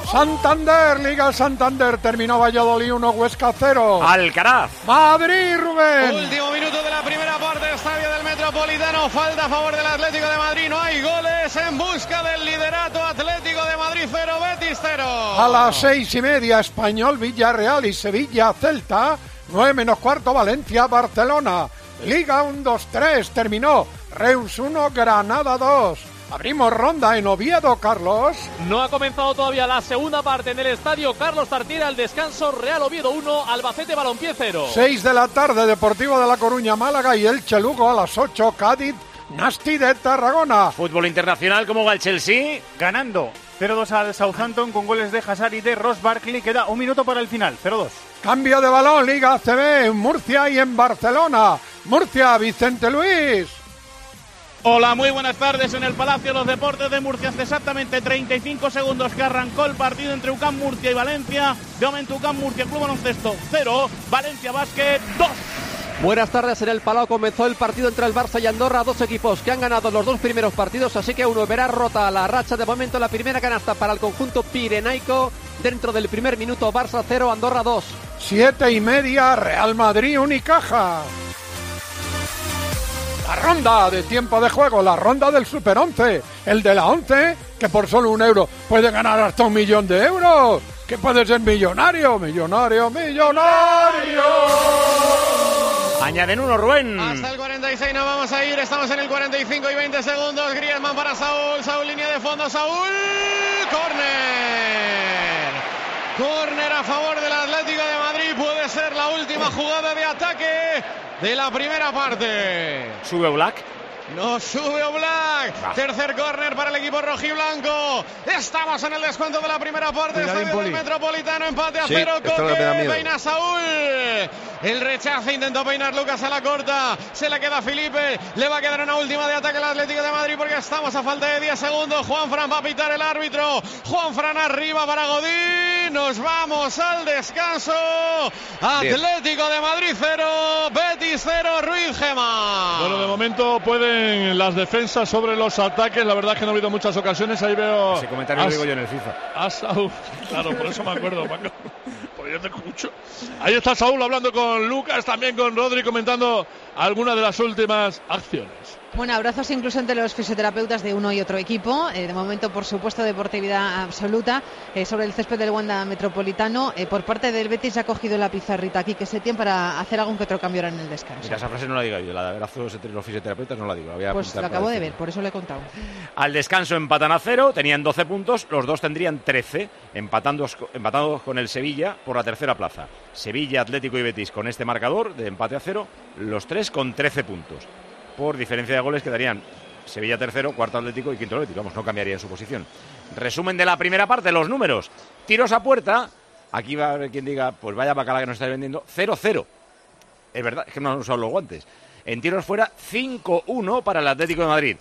Santander, Liga Santander, terminó Valladolid 1, Huesca 0. Alcaraz. Madrid, Rubén. Último minuto de la primera parte, estadio del Metropolitano, falta a favor del Atlético de Madrid, no hay goles, en busca del liderato, Atlético de Madrid 0, Betis 0. A las 6:30, Español, Villarreal y Sevilla, Celta, 9 menos cuarto, Valencia, Barcelona. Liga 1-2-3, terminó Reus 1, Granada 2. Abrimos ronda en Oviedo, Carlos. No ha comenzado todavía la segunda parte en el estadio Carlos Tartiere, al descanso, Real Oviedo 1, Albacete Balompié 0. 6 de la tarde, Deportivo de La Coruña, Málaga y Elche Lugo. A las 8, Cádiz, Nasti de Tarragona. Fútbol internacional, ¿cómo va el Chelsea? Ganando 0-2 al Southampton con goles de Hazard y de Ross Barkley. Queda un minuto para el final, 0-2. Cambio de balón, Liga ACB en Murcia y en Barcelona. Murcia, Vicente Luis. Hola, muy buenas tardes en el Palacio de los Deportes de Murcia. Hace exactamente 35 segundos que arrancó el partido entre UCAM Murcia y Valencia. De momento UCAM Murcia, Club Baloncesto 0, Valencia Básquet 2. Buenas tardes, en el Palau comenzó el partido entre el Barça y Andorra, dos equipos que han ganado los dos primeros partidos, así que uno verá rota la racha. De momento la primera canasta para el conjunto pirenaico, dentro del primer minuto. Barça 0, Andorra 2. 7:30, Real Madrid, Unicaja. La ronda de tiempo de juego, la ronda del Super 11, el de la 11, que por solo €1 puede ganar hasta €1.000.000, que puede ser millonario. Añaden uno, Rubén. Hasta el 46 nos vamos a ir, estamos en el 45 y 20 segundos, Griezmann para Saúl, línea de fondo, Saúl, córner a favor del Atlético de Madrid, puede ser la última jugada de ataque de la primera parte. Sube Black. No sube Oblak. Tercer córner para el equipo rojiblanco. Estamos en el descuento de la primera parte. Estadio del Metropolitano, empate a 0. Coque peina Saúl. El rechace, intentó peinar Lucas a la corta. Se le queda a Felipe. Le va a quedar una última de ataque al Atlético de Madrid porque estamos a falta de 10 segundos. Juanfran va a pitar el árbitro. Juanfran arriba para Godín. Nos vamos al descanso. Atlético de Madrid 0, Betis 0, Ruiz Gema. Bueno, de momento pueden las defensas sobre los ataques. La verdad es que no ha habido muchas ocasiones. Ahí veo. Ese comentario lo digo yo en el FIFA. A Saúl. Claro, por eso me acuerdo, Paco. Porque yo te escucho. Ahí está Saúl hablando con Lucas, también con Rodri, comentando algunas de las últimas acciones. Bueno, abrazos incluso entre los fisioterapeutas de uno y otro equipo. De momento, por supuesto, deportividad absoluta sobre el césped del Wanda Metropolitano. Por parte del Betis ha cogido la pizarrita aquí que se tiene para hacer algún que otro cambio ahora en el descanso. Mira, esa frase no la digo yo, la de abrazos entre los fisioterapeutas no la digo. Pues lo acabo de ver, por eso lo he contado. Al descanso empatan a 0, tenían 12 puntos, los dos tendrían 13, empatados con el Sevilla por la tercera plaza. Sevilla, Atlético y Betis con este marcador de empate a 0, los tres con 13 puntos. Por diferencia de goles quedarían Sevilla tercero, cuarto Atlético y quinto Betis. Vamos, no cambiaría en su posición. Resumen de la primera parte, los números. Tiros a puerta, aquí va a haber quien diga, pues vaya bacala que nos estáis vendiendo, 0-0. Es verdad, es que no han usado los guantes. En tiros fuera, 5-1 para el Atlético de Madrid.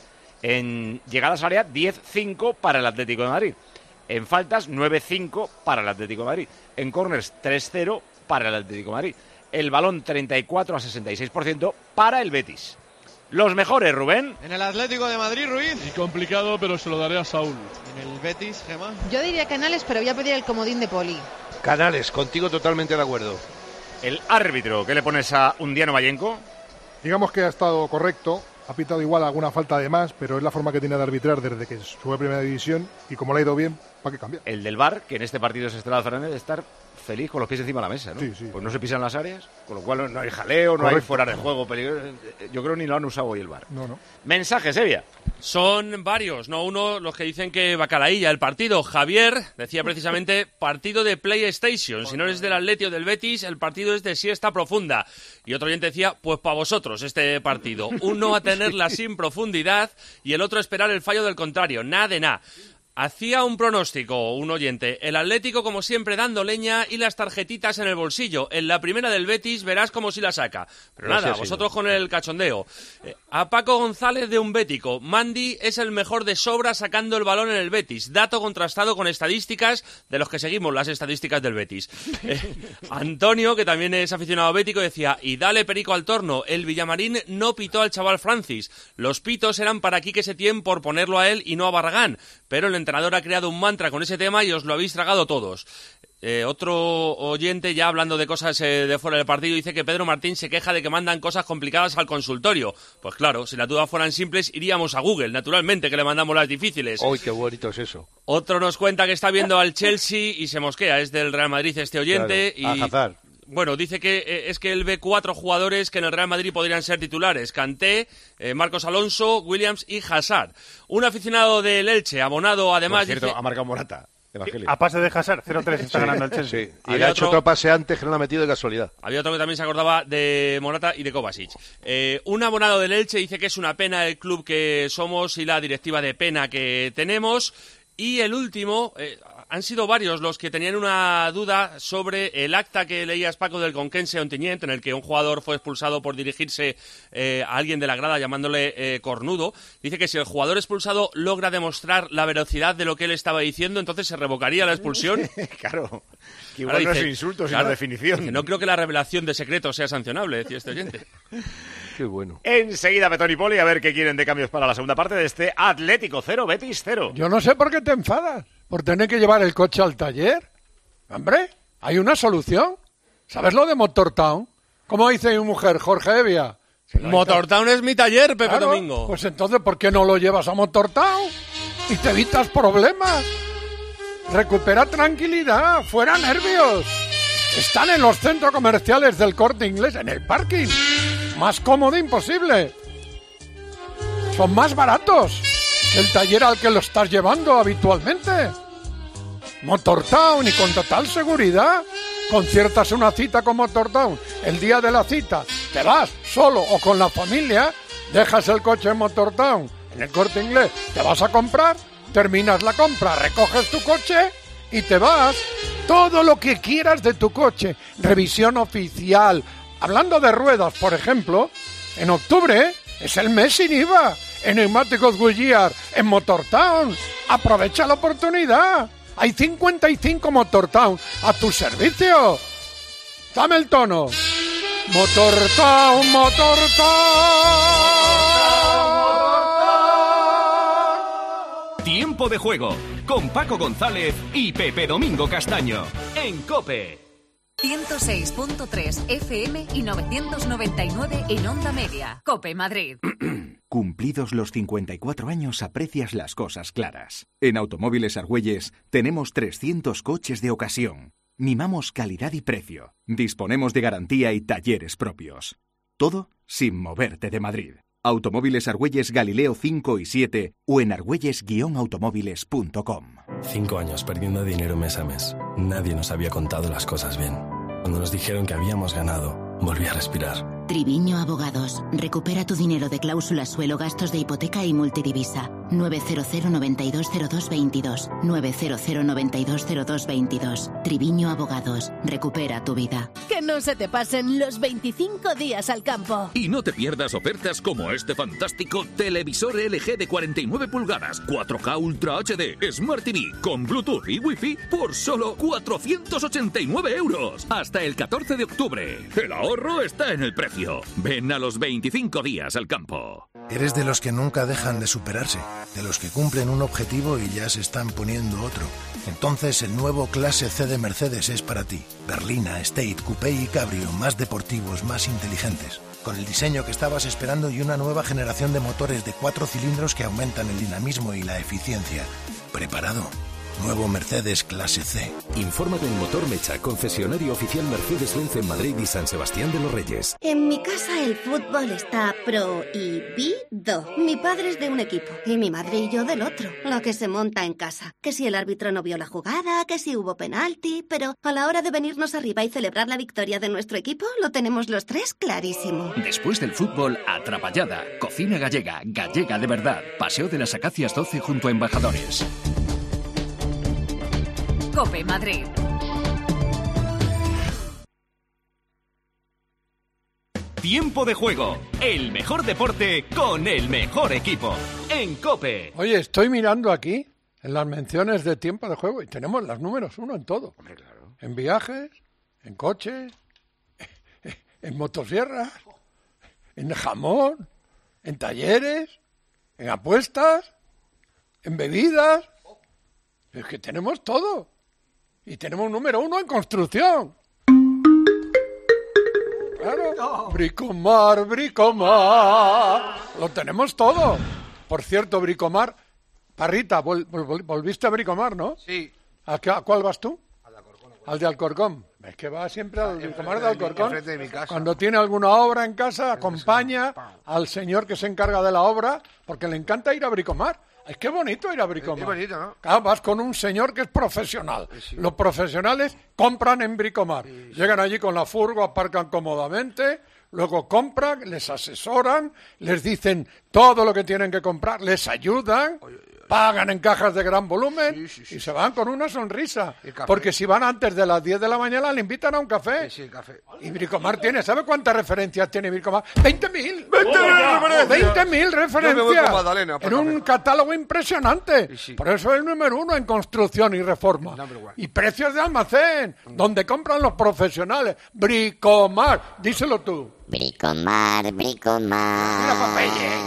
En llegadas al área, 10-5 para el Atlético de Madrid. En faltas, 9-5 para el Atlético de Madrid. En corners, 3-0 para el Atlético de Madrid. El balón, 34 a 66% para el Betis. Los mejores, Rubén. En el Atlético de Madrid, Ruiz. Y complicado, pero se lo daré a Saúl. En el Betis, Gemma. Yo diría Canales, pero voy a pedir el comodín de Poli. Canales, contigo totalmente de acuerdo. El árbitro, ¿qué le pones a Undiano Mayenco? Digamos que ha estado correcto, ha pitado igual alguna falta de más, pero es la forma que tiene de arbitrar desde que sube a Primera División y como le ha ido bien, ¿para qué cambiar? El del VAR, que en este partido es Estrada Fernández, de estar feliz con los pies encima de la mesa, ¿no? Sí, sí. Pues no se pisan las áreas, con lo cual no hay jaleo, no hay fuera de juego peligroso. Yo creo ni lo han usado hoy el VAR. No. Mensajes, Evia. Son varios, no uno, los que dicen que bacalaílla el partido. Javier decía precisamente partido de PlayStation. Si no eres del Atleti o del Betis, el partido es de siesta profunda. Y otro oyente decía, pues para vosotros este partido. Uno a tenerla sin profundidad y el otro a esperar el fallo del contrario. Nada de nada. Hacía un pronóstico, un oyente. El Atlético, como siempre, dando leña y las tarjetitas en el bolsillo. En la primera del Betis verás como si la saca. Pero nada, vosotros con el cachondeo. A Paco González de un bético. Mandy es el mejor de sobra sacando el balón en el Betis. Dato contrastado con estadísticas de los que seguimos las estadísticas del Betis. Antonio, que también es aficionado bético, decía, y dale perico al torno. El Villamarín no pitó al chaval Francis. Los pitos eran para Quique Setién por ponerlo a él y no a Barragán. Pero el entrenador ha creado un mantra con ese tema y os lo habéis tragado todos. Otro oyente, ya hablando de cosas de fuera del partido, dice que Pedro Martín se queja de que mandan cosas complicadas al consultorio. Pues claro, si las dudas fueran simples, iríamos a Google, naturalmente, que le mandamos las difíciles. ¡Uy, qué bonito es eso! Otro nos cuenta que está viendo al Chelsea y se mosquea, es del Real Madrid este oyente. Claro, a Hazard. Bueno, dice que es que él ve 4 jugadores que en el Real Madrid podrían ser titulares. Kanté, Marcos Alonso, Williams y Hazard. Un aficionado del Elche, abonado además... Por cierto, dice... ha marcado Morata. Evangelio. A pase de Hazard, 0-3 está ganando el Chelsea. Sí. Y le ha hecho otro pase antes que no lo ha metido de casualidad. Había otro que también se acordaba de Morata y de Kovacic. Un abonado del Elche dice que es una pena el club que somos y la directiva de pena que tenemos. Y el último, han sido varios los que tenían una duda sobre el acta que leías, Paco, del Conquense Ontinyent, en el que un jugador fue expulsado por dirigirse a alguien de la grada llamándole cornudo. Dice que si el jugador expulsado logra demostrar la veracidad de lo que él estaba diciendo, entonces se revocaría la expulsión. Claro, que igual no es un insulto, sino definición. Dice, no creo que la revelación de secretos sea sancionable, decía este oyente. Qué bueno. Enseguida Petón y Poli, a ver qué quieren de cambios para la segunda parte de este Atlético 0, Betis 0. Yo no sé por qué te enfadas, por tener que llevar el coche al taller. Hombre, hay una solución. ¿Sabes lo de Motortown? ¿Cómo dice mi mujer, Jorge Evia? Motortown es mi taller, Pepe claro, Domingo. Pues entonces, ¿por qué no lo llevas a Motortown? Y te evitas problemas. Recupera tranquilidad, fuera nervios. Están en los centros comerciales del Corte Inglés, en el parking. Más cómodo imposible. Son más baratos que el taller al que lo estás llevando habitualmente. Motortown, y con total seguridad. Conciertas una cita con Motortown. El día de la cita te vas solo o con la familia, dejas el coche en Motortown, en el Corte Inglés, te vas a comprar, terminas la compra, recoges tu coche y te vas. Todo lo que quieras de tu coche. Revisión oficial. Hablando de ruedas, por ejemplo, en octubre es el mes sin IVA en Neumáticos Goodyear, en Motortown. Aprovecha la oportunidad. Hay 55 Motortown a tu servicio. Dame el tono. Motortown, Motortown. Tiempo de juego con Paco González y Pepe Domingo Castaño en COPE. 106.3 FM y 999 en Onda Media. COPE Madrid. Cumplidos los 54 años, aprecias las cosas claras. En Automóviles Argüelles tenemos 300 coches de ocasión. Mimamos calidad y precio. Disponemos de garantía y talleres propios. Todo sin moverte de Madrid. Automóviles Argüelles Galileo 5 y 7 o en argüelles-automóviles.com. 5 años perdiendo dinero mes a mes. Nadie nos había contado las cosas bien. Cuando nos dijeron que habíamos ganado, volví a respirar. Triviño Abogados. Recupera tu dinero de cláusulas suelo, gastos de hipoteca y multidivisa. 900 920222. 900 920222. Triviño Abogados. Recupera tu vida. Que no se te pasen los 25 días al campo. Y no te pierdas ofertas como este fantástico televisor LG de 49 pulgadas, 4K Ultra HD, Smart TV, con Bluetooth y Wi-Fi por solo 489 €. Hasta el 14 de octubre. El ahorro está en el precio. Ven a los 25 días al campo. ¿Eres de los que nunca dejan de superarse? ¿De los que cumplen un objetivo y ya se están poniendo otro? Entonces el nuevo Clase C de Mercedes es para ti. Berlina, Estate, Coupé y Cabrio, más deportivos, más inteligentes. Con el diseño que estabas esperando y una nueva generación de motores de 4 cilindros que aumentan el dinamismo y la eficiencia. ¿Preparado? Nuevo Mercedes Clase C. Infórmate en Motor Mecha, concesionario oficial Mercedes-Benz en Madrid y San Sebastián de los Reyes. En mi casa el fútbol está prohibido. Mi padre es de un equipo y mi madre y yo del otro. Lo que se monta en casa. Que si el árbitro no vio la jugada, que si hubo penalti, pero a la hora de venirnos arriba y celebrar la victoria de nuestro equipo, lo tenemos los tres clarísimo. Después del fútbol, Atrapallada. Cocina gallega, gallega de verdad. Paseo de las Acacias 12 junto a Embajadores. COPE Madrid. Tiempo de juego. El mejor deporte con el mejor equipo. En COPE. Oye, estoy mirando aquí en las menciones de tiempo de juego y tenemos las números 1 en todo. Hombre, claro. En viajes, en coches, en motosierras, en jamón, en talleres, en apuestas, en bebidas. Es que tenemos todo. Y tenemos un número 1 en construcción. Claro. Bricomar, Bricomar. Lo tenemos todo. Por cierto, Bricomar. Parrita, volviste a Bricomar, ¿no? Sí. ¿A cuál vas tú? Al de Alcorcón. Es que va siempre al Bricomar de Alcorcón. De mi casa. Cuando tiene alguna obra en casa, acompaña al señor que se encarga de la obra, porque le encanta ir a Bricomar. Es que bonito ir a Bricomar. Es bonito, ¿no? Claro, vas con un señor que es profesional. Sí. Los profesionales compran en Bricomar. Sí. Llegan allí con la furgo, aparcan cómodamente, luego compran, les asesoran, les dicen todo lo que tienen que comprar, les ayudan, pagan en cajas de gran volumen y se van con una sonrisa. Porque si van antes de las 10 de la mañana le invitan a un café. Sí, café. Y Bricomar tiene, ¿sabe cuántas referencias tiene Bricomar? 20.000. 20.000 referencias. En un catálogo impresionante. Por eso es el número 1 en construcción y reforma. Y precios de almacén, donde compran los profesionales. Bricomar, díselo tú. Bricomar, Bricomar.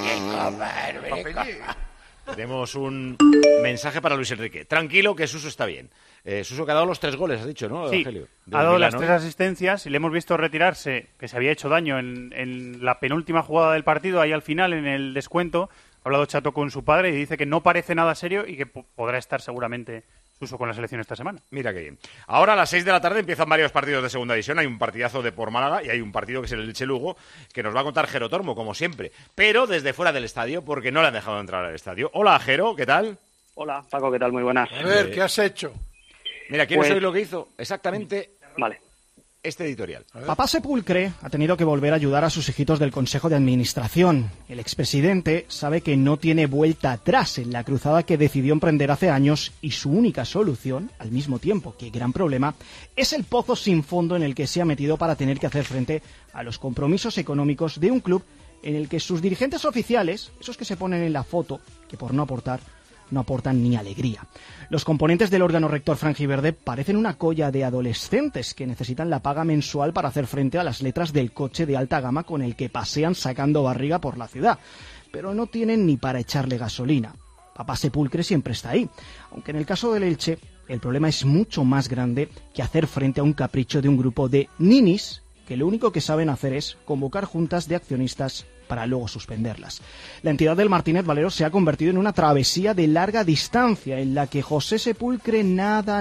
Tenemos un mensaje para Luis Enrique. Tranquilo, que Suso está bien. Suso que ha dado los 3 goles, has dicho, ¿no, sí, Evangelio? Ha dado las 3 asistencias y le hemos visto retirarse, que se había hecho daño en la penúltima jugada del partido, ahí al final, en el descuento. Ha hablado Chato con su padre y dice que no parece nada serio y que podrá estar seguramente Suso con la selección esta semana. Mira qué bien. Ahora a las 6 de la tarde empiezan varios partidos de segunda división. Hay un partidazo de por Málaga y hay un partido que es el Elche-Lugo, que nos va a contar Jero Tormo, como siempre. Pero desde fuera del estadio, porque no le han dejado entrar al estadio. Hola, Jero, ¿qué tal? Hola, Paco, ¿qué tal? Muy buenas. A ver, ¿qué has hecho? Mira, ¿quieres oír lo que hizo? Exactamente. Vale. Este editorial. Papá Sepulcre ha tenido que volver a ayudar a sus hijitos del Consejo de Administración. El expresidente sabe que no tiene vuelta atrás en la cruzada que decidió emprender hace años y su única solución, al mismo tiempo que gran problema, es el pozo sin fondo en el que se ha metido para tener que hacer frente a los compromisos económicos de un club en el que sus dirigentes oficiales, esos que se ponen en la foto, que por no aportan ni alegría. Los componentes del órgano rector franjiverde parecen una colla de adolescentes que necesitan la paga mensual para hacer frente a las letras del coche de alta gama con el que pasean sacando barriga por la ciudad, pero no tienen ni para echarle gasolina. Papá Sepulcre siempre está ahí, aunque en el caso del Elche el problema es mucho más grande que hacer frente a un capricho de un grupo de ninis que lo único que saben hacer es convocar juntas de accionistas para luego suspenderlas. La entidad del Martínez Valero se ha convertido en una travesía de larga distancia en la que José Sepulcre nada,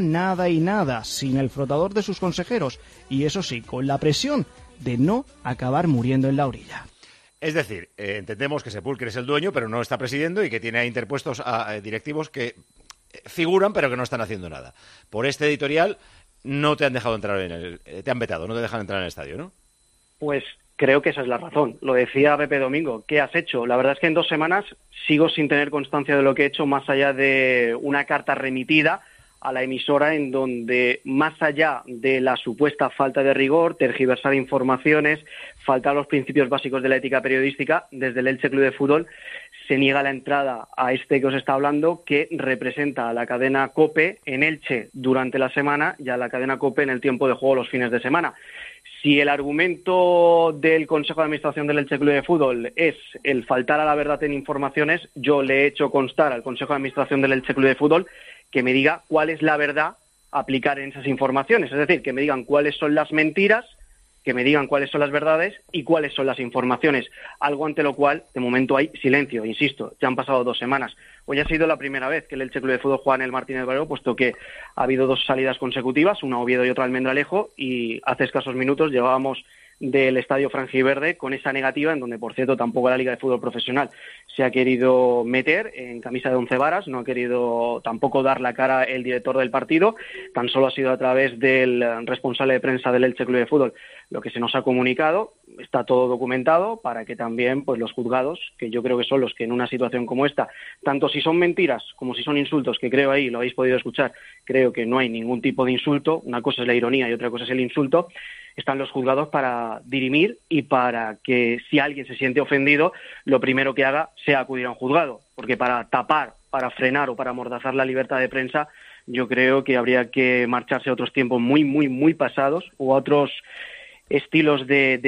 sin el frotador de sus consejeros y eso sí, con la presión de no acabar muriendo en la orilla. Es decir, entendemos que Sepulcre es el dueño, pero no está presidiendo y que tiene interpuestos a directivos que figuran pero que no están haciendo nada. Por este editorial no te han dejado entrar te han vetado, no te dejan entrar en el estadio, ¿no? Pues creo que esa es la razón. Lo decía Pepe Domingo. ¿Qué has hecho? La verdad es que en 2 semanas sigo sin tener constancia de lo que he hecho, más allá de una carta remitida a la emisora en donde, más allá de la supuesta falta de rigor, tergiversar informaciones, faltar los principios básicos de la ética periodística, desde el Elche Club de Fútbol se niega la entrada a este que os está hablando, que representa a la cadena COPE en Elche durante la semana y a la cadena COPE en el tiempo de juego los fines de semana. Si el argumento del Consejo de Administración del Elche Club de Fútbol es el faltar a la verdad en informaciones, yo le he hecho constar al Consejo de Administración del Elche Club de Fútbol que me diga cuál es la verdad a aplicar en esas informaciones. Es decir, que me digan cuáles son las mentiras, que me digan cuáles son las verdades y cuáles son las informaciones. Algo ante lo cual, de momento, hay silencio. Insisto, ya han pasado 2 semanas. Hoy ha sido la primera vez que el Elche Club de Fútbol juega en el Martínez Valero, puesto que ha habido 2 salidas consecutivas, una a Oviedo y otra a Almendralejo, y hace escasos minutos llevábamos del estadio franjiverde con esa negativa, en donde, por cierto, tampoco la Liga de Fútbol Profesional se ha querido meter en camisa de 11 varas, no ha querido tampoco dar la cara el director del partido, tan solo ha sido a través del responsable de prensa del Elche Club de Fútbol lo que se nos ha comunicado. Está todo documentado para que también pues los juzgados, que yo creo que son los que en una situación como esta, tanto si son mentiras como si son insultos, que creo ahí, lo habéis podido escuchar, creo que no hay ningún tipo de insulto, una cosa es la ironía y otra cosa es el insulto, están los juzgados para dirimir y para que si alguien se siente ofendido, lo primero que haga sea acudir a un juzgado, porque para tapar, para frenar o para amordazar la libertad de prensa, yo creo que habría que marcharse a otros tiempos muy pasados o a otros estilos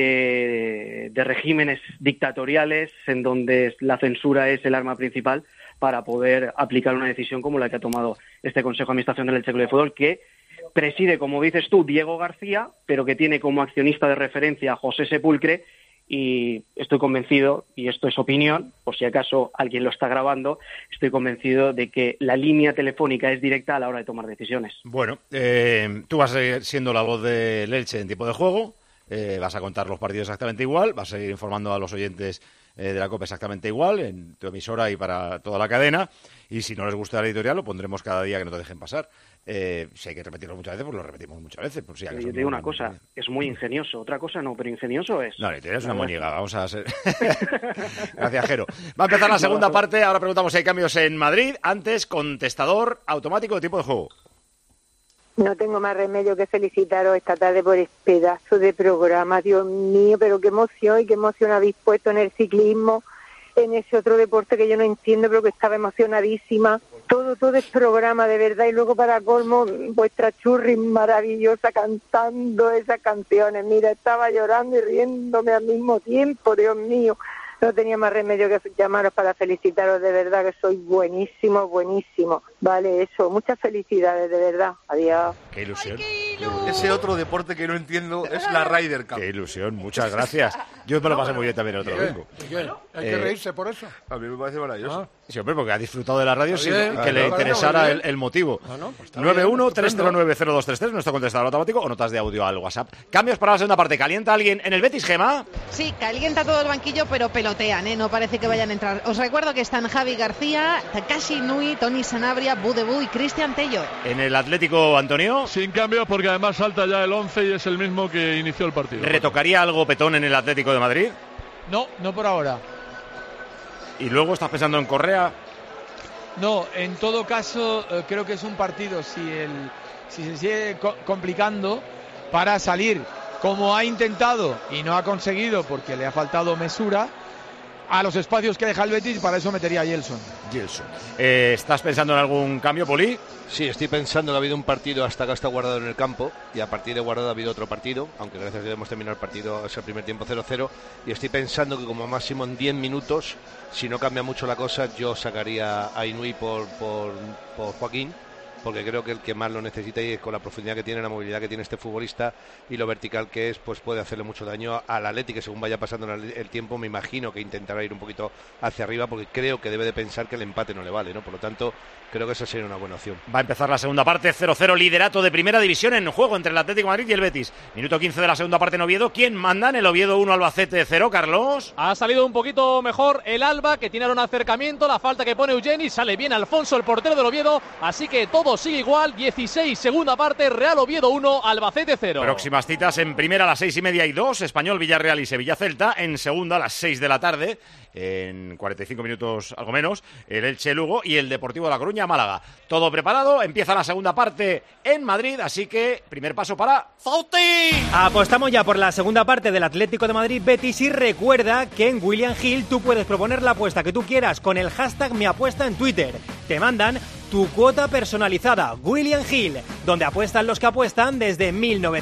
de regímenes dictatoriales en donde la censura es el arma principal para poder aplicar una decisión como la que ha tomado este Consejo de Administración del Elche Club de Fútbol, que preside, como dices tú, Diego García, pero que tiene como accionista de referencia a José Sepulcre, y estoy convencido, y esto es opinión, por si acaso alguien lo está grabando, estoy convencido de que la línea telefónica es directa a la hora de tomar decisiones. Bueno, tú vas a seguir siendo la voz del Elche en tiempo de juego, vas a contar los partidos exactamente igual, vas a seguir informando a los oyentes de la COPE exactamente igual, en tu emisora y para toda la cadena, y si no les gusta la editorial lo pondremos cada día que no te dejen pasar. Si hay que repetirlo muchas veces, pues lo repetimos muchas veces. Por si yo te digo una cosa, es muy ingenioso, otra cosa no, pero ingenioso es. No, la editorial es una moñiga, vamos a ser... Gracias, Jero. Va a empezar la segunda parte, ahora preguntamos si hay cambios en Madrid. Antes, contestador automático de tiempo de juego. No tengo más remedio que felicitaros esta tarde por este pedazo de programa, Dios mío, pero qué emoción habéis puesto en el ciclismo, en ese otro deporte que yo no entiendo, pero que estaba emocionadísima. Todo es programa, de verdad, y luego para colmo, vuestra churri maravillosa cantando esas canciones. Mira, estaba llorando y riéndome al mismo tiempo, Dios mío. No tenía más remedio que llamaros para felicitaros, de verdad, que sois buenísimo. Vale, eso, muchas felicidades, de verdad. Adiós. ¡Qué ilusión! Ay, qué ese otro deporte que no entiendo es la Ryder Cup. ¡Qué ilusión! Muchas gracias. Yo me lo pasé muy bien también el otro domingo. Hay que reírse por eso. A mí me parece maravilloso. Sí, hombre, porque ha disfrutado de la radio sin que le vale, interesara el motivo. 91-309-0233, nuestro contestador automático, o notas de audio al WhatsApp. Cambios para la segunda parte. ¿Calienta alguien en el Betis, Gema? Sí, calienta todo el banquillo, pero pelotean, ¿eh? No parece que vayan a entrar. Os recuerdo que están Javi García, Takashi Nui, Tony Sanabria, Budebu y Cristian Tello. ¿En el Atlético, Antonio? Sin cambios, porque además salta ya el 11 y es el mismo que inició el partido. ¿Retocaría algo Petón en el Atlético de Madrid? No por ahora. ¿Y luego estás pensando en Correa? No, en todo caso, creo que es un partido, si se sigue complicando, para salir como ha intentado y no ha conseguido porque le ha faltado mesura a los espacios que deja el Betis, para eso metería a Gelson. ¿Estás pensando en algún cambio, Poli? Sí, estoy pensando que ha habido un partido hasta acá está Guardado en el campo, y a partir de Guardado ha habido otro partido, aunque gracias a Dios hemos terminado el partido, es el primer tiempo 0-0, y estoy pensando que como máximo en 10 minutos, si no cambia mucho la cosa, yo sacaría a Inui por Joaquín, porque creo que el que más lo necesita, y con la profundidad que tiene, la movilidad que tiene este futbolista y lo vertical que es, pues puede hacerle mucho daño al Atleti, que según vaya pasando el tiempo, me imagino que intentará ir un poquito hacia arriba, porque creo que debe de pensar que el empate no le vale, ¿no? Por lo tanto, creo que esa sería una buena opción. Va a empezar la segunda parte, 0-0, liderato de primera división en juego entre el Atlético de Madrid y el Betis. Minuto 15 de la segunda parte en Oviedo. ¿Quién manda en el Oviedo 1, Albacete 0, Carlos? Ha salido un poquito mejor el Alba, que tiene ahora un acercamiento, la falta que pone Eugeni, sale bien Alfonso, el portero del Oviedo, así que todo sigue igual. 16, segunda parte, Real Oviedo 1, Albacete 0. Próximas citas: en primera a las 6:30 y 2, Español, Villarreal y Sevilla Celta. En segunda a las 6 de la tarde, en 45 minutos algo menos, el Elche Lugo y el Deportivo de La Coruña Málaga. Todo preparado, empieza la segunda parte en Madrid, así que primer paso para Fauti. Apostamos ya por la segunda parte del Atlético de Madrid Betis, y recuerda que en William Hill tú puedes proponer la apuesta que tú quieras con el hashtag #meapuesta en Twitter. Te mandan tu cuota personalizada, William Hill, donde apuestan los que apuestan desde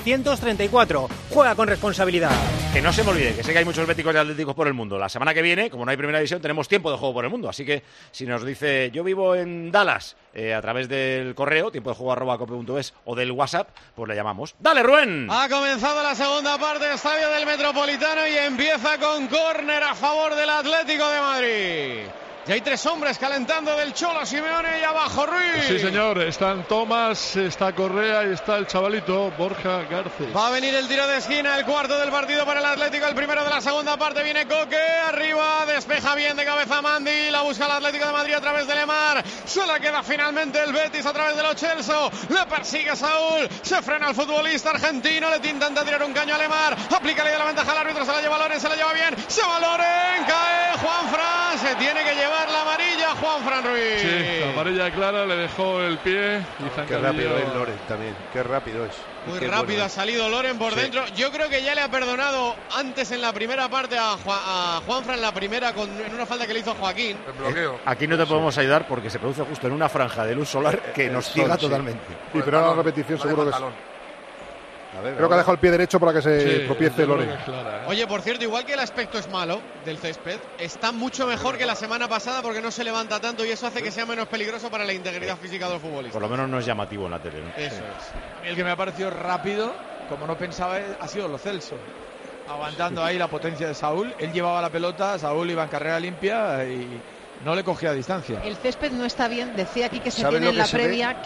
1934. Juega con responsabilidad. Que no se me olvide, que sé que hay muchos béticos y atléticos por el mundo. La semana que viene, como no hay primera división, tenemos tiempo de juego por el mundo. Así que si nos dice, yo vivo en Dallas, a través del correo, tiempodejuego@cope.es, o del WhatsApp, pues le llamamos. ¡Dale, Rubén! Ha comenzado la segunda parte, estadio del Metropolitano, y empieza con córner a favor del Atlético de Madrid. Y hay tres hombres calentando del Cholo Simeone, y abajo Ruiz. Sí, señor. Están Tomás, está Correa y está el chavalito Borja Garcés. Va a venir el tiro de esquina, el cuarto del partido para el Atlético, el primero de la segunda parte. Viene Coque, arriba, despeja bien de cabeza Mandi, la busca el Atlético de Madrid a través de Lemar. Se la queda finalmente el Betis a través de Lo Celso. Le persigue Saúl, se frena el futbolista argentino, le intenta tirar un caño a Lemar. Aplica la ventaja al árbitro, se la lleva Loren, se la lleva bien. Se va Loren, cae Juanfran, se tiene que llevar la amarilla Juanfran Ruiz. Sí, la amarilla clara, le dejó el pie. Y qué rápido es Loren también, qué rápido es. Muy rápido ha salido Loren por dentro. Yo creo que ya le ha perdonado antes en la primera parte a Juanfran, la primera en una falta que le hizo a Joaquín. El bloqueo. Aquí no te podemos ayudar porque se produce justo en una franja de luz solar que nos ciega totalmente. Sí, pero ahora la repetición seguro que es. Creo que ha dejado el pie derecho para que se tropiece Lore. Oye, por cierto, igual que el aspecto es malo del césped, está mucho mejor que la semana pasada porque no se levanta tanto y eso hace que sea menos peligroso para la integridad física de los futbolistas. Por lo menos no es llamativo en la tele, ¿no? Eso es. El que me ha parecido rápido, como no pensaba, ha sido Lo Celso. Aguantando ahí la potencia de Saúl. Él llevaba la pelota, Saúl iba en carrera limpia y no le cogía distancia. El césped no está bien, decía aquí que se tiene en la previa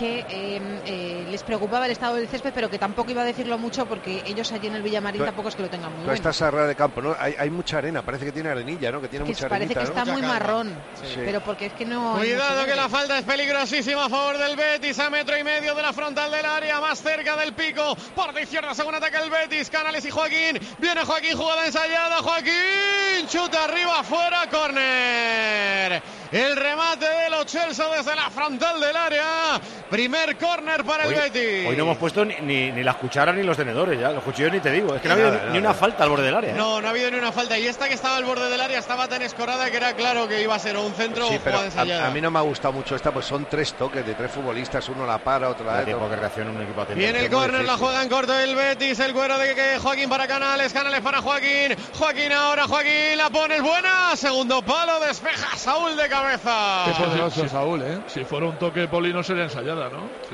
que les preocupaba el estado del césped, pero que tampoco iba a decirlo mucho porque ellos allí en el Villamarín tampoco es que lo tengan muy bueno. Estás a ras de campo, ¿no? Hay mucha arena, parece que tiene arenilla, ¿no? Que tiene mucha arenita, parece que está muy marrón, pero porque es que no... Cuidado que la falta es peligrosísima a favor del Betis, a 1,5 metros de la frontal del área, más cerca del pico, por de izquierda según ataca el Betis, Canales y Joaquín, viene Joaquín, jugada ensayada, Joaquín, chuta arriba, afuera, córner. El remate de Lo Celso desde la frontal del área. Primer córner para el Betis. Hoy no hemos puesto ni las cucharas ni los tenedores, ya. Los cuchillos ni te digo. Es que no ha habido ni una falta al borde del área. No ha habido ni una falta. Y esta que estaba al borde del área estaba tan escorada que era claro que iba a ser un centro o jugada ensayada. A mí no me ha gustado mucho esta, pues son 3 toques de 3 futbolistas. Uno la para, otro la tiempo que reacciona un equipo atento. Viene el córner, la juega en corto el Betis. El cuero de que Joaquín para Canales. Canales para Joaquín. Joaquín ahora, Joaquín la pone, es buena. Segundo palo, despeja Saúl de cabeza. Poderoso Saúl, Si fuera un toque Poli no sería ensayada,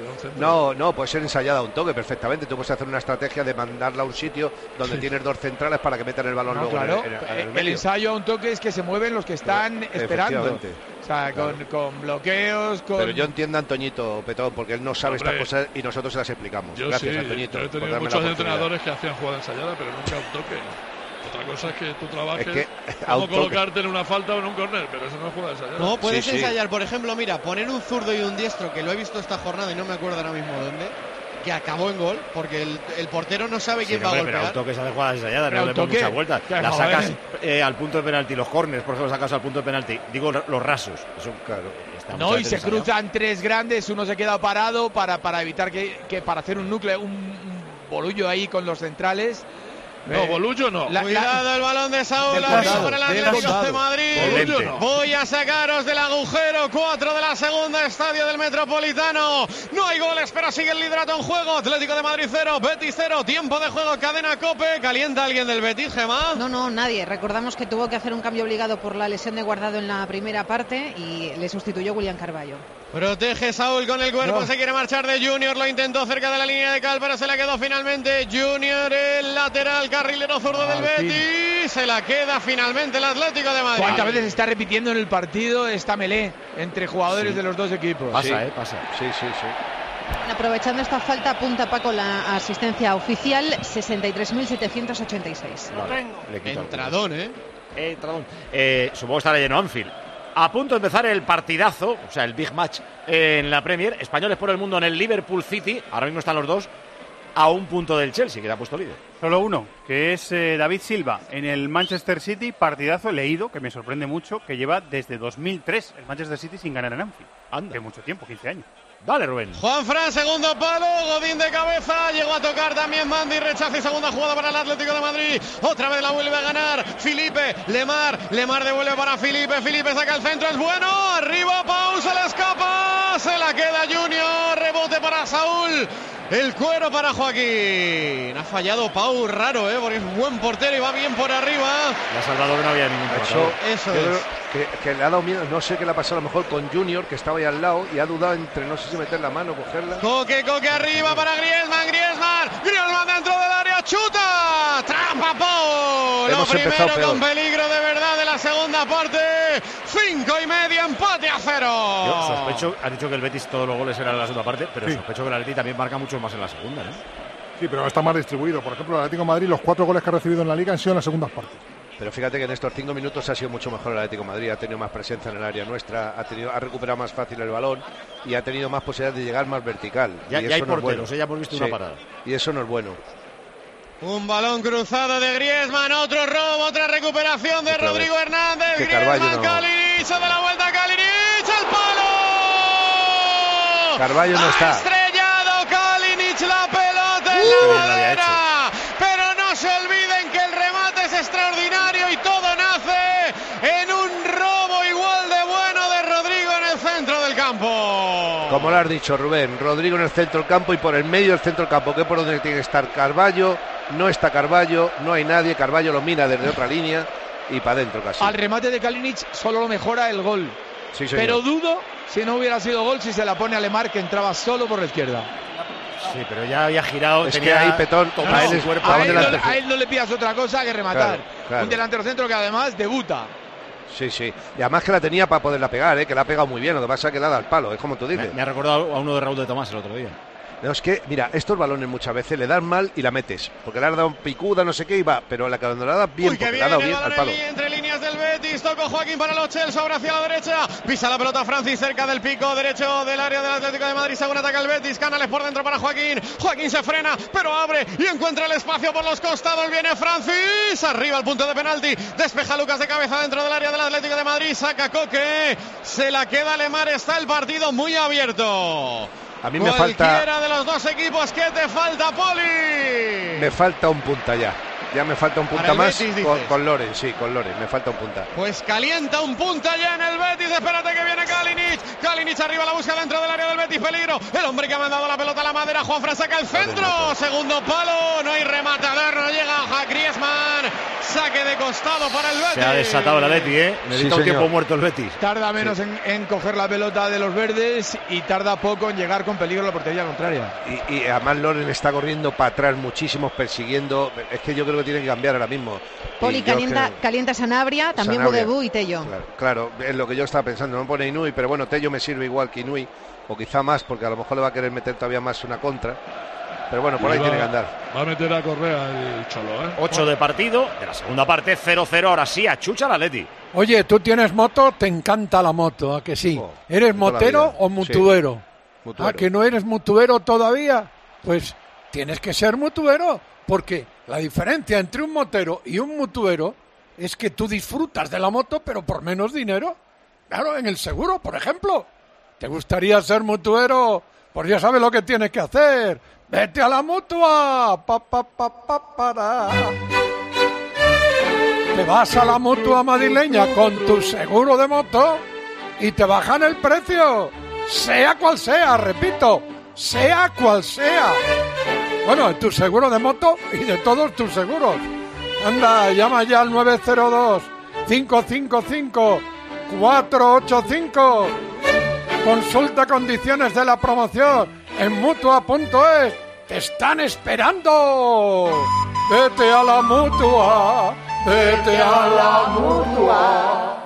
¿no? No, puede ser ensayada un toque perfectamente. Tú puedes hacer una estrategia de mandarla a un sitio donde tienes 2 centrales para que metan el balón luego claro. en el medio. El ensayo a un toque es que se mueven los que están esperando. O sea, con bloqueos, Pero yo entiendo a Antoñito Petón, porque él no sabe estas cosas y nosotros se las explicamos. Gracias, Antoñito. Yo he tenido muchos entrenadores que hacían jugada ensayada, pero nunca un toque. Otra cosa es que tú trabajes cómo colocarte en una falta o en un córner, pero eso no es jugada ensayada. No, puedes ensayar, por ejemplo, mira, poner un zurdo y un diestro, que lo he visto esta jornada y no me acuerdo ahora mismo dónde, que acabó en gol, porque el portero no sabe quién va a golpear. Pero un toque se hace jugada ensayada, no le damos muchas vueltas. La sacas al punto de penalti, los córneres, por ejemplo, sacas al punto de penalti. Digo, los rasos. Eso, claro. Y se cruzan 3 grandes, uno se queda parado para evitar que para hacer un núcleo, un bolullo ahí con los centrales. No, Bolullo no. Cuidado el balón de Saúl, arriba por el Atlético de Madrid. No. Voy a sacaros del agujero. 4 de la segunda, estadio del Metropolitano. No hay goles, pero sigue el liderato en juego. Atlético de Madrid 0, Betis 0. Tiempo de juego, cadena COPE. ¿Calienta alguien del Betis, Gemma? No, nadie. Recordamos que tuvo que hacer un cambio obligado por la lesión de Guardado en la primera parte y le sustituyó William Carballo. Protege Saúl con el cuerpo, se quiere marchar de Junior, lo intentó cerca de la línea de cal, pero se la quedó finalmente Junior, el lateral carrilero zurdo del Betis, se la queda finalmente el Atlético de Madrid. ¿Cuántas veces se está repitiendo en el partido esta melé entre jugadores de los dos equipos? Pasa. Sí. Aprovechando esta falta, apunta Paco la asistencia oficial, 63.786. Entradón, Entradón. Supongo que estará lleno Anfield. A punto de empezar el partidazo, o sea, el big match en la Premier. Españoles por el mundo en el Liverpool City. Ahora mismo están los dos a un punto del Chelsea, que le ha puesto líder. Solo uno, que es David Silva en el Manchester City. Partidazo leído, que me sorprende mucho, que lleva desde 2003 el Manchester City sin ganar en Anfield. Hace mucho tiempo, 15 años. Dale, Rubén. Juanfran, segundo palo, Godín de cabeza, llegó a tocar también Mandy, rechaza y segunda jugada para el Atlético de Madrid, otra vez la vuelve a ganar Felipe, Lemar devuelve para Felipe saca el centro, es bueno, arriba Pau, se le escapa, se la queda Junior, rebote para Saúl, el cuero para Joaquín, ha fallado Pau, raro, porque es buen portero y va bien por arriba. La Salvador no había ningún problema. Eso es. Que le ha dado miedo, no sé qué le ha pasado a lo mejor con Junior, que estaba ahí al lado y ha dudado entre no sé si meter la mano o cogerla. Coque arriba para Griezmann dentro del área, chuta, trampa Pau, lo primero con peligro de verdad de la segunda parte, 5:30, empate a 0. Yo sospecho, ha dicho que el Betis todos los goles eran en la segunda parte, pero sospecho que el Atleti también marca mucho más en la segunda, ¿no? Sí, pero está más distribuido. Por ejemplo, el Atlético de Madrid, los 4 goles que ha recibido en la Liga han sido en las segundas partes. Pero fíjate que en estos 5 minutos ha sido mucho mejor el Atlético de Madrid, ha tenido más presencia en el área nuestra, ha recuperado más fácil el balón y ha tenido más posibilidad de llegar más vertical. Ya hay porteros, ya hemos visto una parada. Y eso no es bueno. Un balón cruzado de Griezmann, otro robo, otra recuperación de Rodrigo Hernández. Griezmann, Kalinic, se da la vuelta Kalinic, el palo. Carballo no está. Ha estrellado Kalinic la pelota en la madera. Pero no se olviden que el remate es extraordinario y todo nace en un robo igual de bueno de Rodrigo en el centro del campo. Como lo has dicho, Rubén, Rodrigo en el centro del campo y por el medio del centro del campo, que es por donde tiene que estar Carballo. No está Carballo, no hay nadie. Carballo lo mira desde otra línea y para adentro casi. Al remate de Kalinic solo lo mejora el gol. Sí, pero dudo si no hubiera sido gol si se la pone a Lemar, que entraba solo por la izquierda. Sí, pero ya había girado. Es que ahí Petón, a él no le pidas otra cosa que rematar. Claro. Un delantero centro que además debuta. Sí. Y además que la tenía para poderla pegar, que la ha pegado muy bien. Lo que pasa es que la da al palo, es como tú dices. Me ha recordado a uno de Raúl de Tomás el otro día. No, es que, mira, estos balones muchas veces le dan mal y la metes, porque le has dado picuda, no sé qué, y va, pero la que cuando la da bien, porque le ha dado bien al palo. Entre líneas del Betis, tocó Joaquín para los Chelsea, ahora hacia la derecha, pisa la pelota Francis cerca del pico derecho del área del Atlético de Madrid, según ataca el Betis, Canales por dentro para Joaquín se frena, pero abre y encuentra el espacio por los costados, viene Francis, arriba al punto de penalti, despeja Lucas de cabeza dentro del área del Atlético de Madrid, saca Coque, se la queda Lemar, está el partido muy abierto. A mí me falta. Cualquiera de los dos equipos, ¿qué te falta, Poli? Me falta un punta ya. Ya me falta un punta más Betis, con Loren, sí, con Loren, me falta un punta. Pues calienta un punta ya en el Betis, espérate que viene Kalinic arriba, la busca dentro del área del Betis, peligro, el hombre que ha mandado la pelota a la madera, Juanfran saca el centro, segundo palo, no hay rematador, no llega a Griezmann, saque de costado para el Betis. Se ha desatado el Betis, necesita un tiempo muerto el Betis. Tarda menos en coger la pelota de los verdes y tarda poco en llegar con peligro a la portería contraria. Y además Loren está corriendo para atrás muchísimo, persiguiendo, es que yo creo que tiene que cambiar ahora mismo. Poli, calienta Sanabria, también Budebú y Tello. Claro, es lo que yo estaba pensando, no pone Inui, pero bueno, Tello me sirve igual que Inui, o quizá más, porque a lo mejor le va a querer meter todavía más una contra. Pero bueno, por ahí tiene que andar. Va a meter a Correa el Cholo, 8 de partido, de la segunda parte, 0-0, ahora sí, achucha el Atleti. Oye, ¿tú tienes moto? Te encanta la moto, ¿a que sí? ¿Eres motero o mutuero? Sí. Mutuero. ¿A que no eres mutuero todavía? Pues tienes que ser mutuero, porque la diferencia entre un motero y un mutuero es que tú disfrutas de la moto, pero por menos dinero. Claro, en el seguro, por ejemplo. ¿Te gustaría ser mutuero? Pues ya sabes lo que tienes que hacer. ¡Vete a la Mutua! Para. Te vas a la Mutua madrileña con tu seguro de moto y te bajan el precio. Sea cual sea, repito, sea cual sea. Bueno, tu seguro de moto y de todos tus seguros. Anda, llama ya al 902-555-485. Consulta condiciones de la promoción en Mutua.es. ¡Te están esperando! ¡Vete a la Mutua! ¡Vete a la Mutua!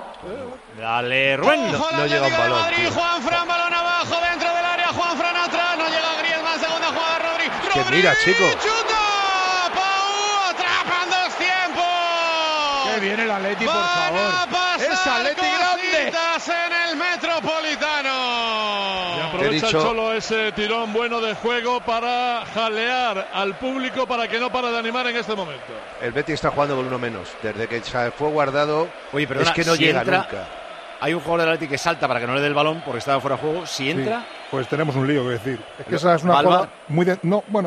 Dale, Rubén. No llega un balón. Juanfran, balón abajo dentro del área. Juanfran atrás. No llega Griezmann. Segunda jugada, Rodri. Que mira, chico. ¡Chuta! ¡Pau! ¡Atrapa en dos tiempos! ¡Que viene el Atleti, por favor! ¡Es Atleti grande! En el Metropolitano. Y aprovecha el Cholo ese tirón bueno de juego para jalear al público para que no para de animar en este momento. El Betis está jugando con uno menos. Desde que fue guardado. Oye, perdona, es que no llega nunca. Hay un jugador del Atleti que salta para que no le dé el balón porque estaba fuera de juego. Si entra... Sí, pues tenemos un lío que decir. Es que esa es una jugada muy de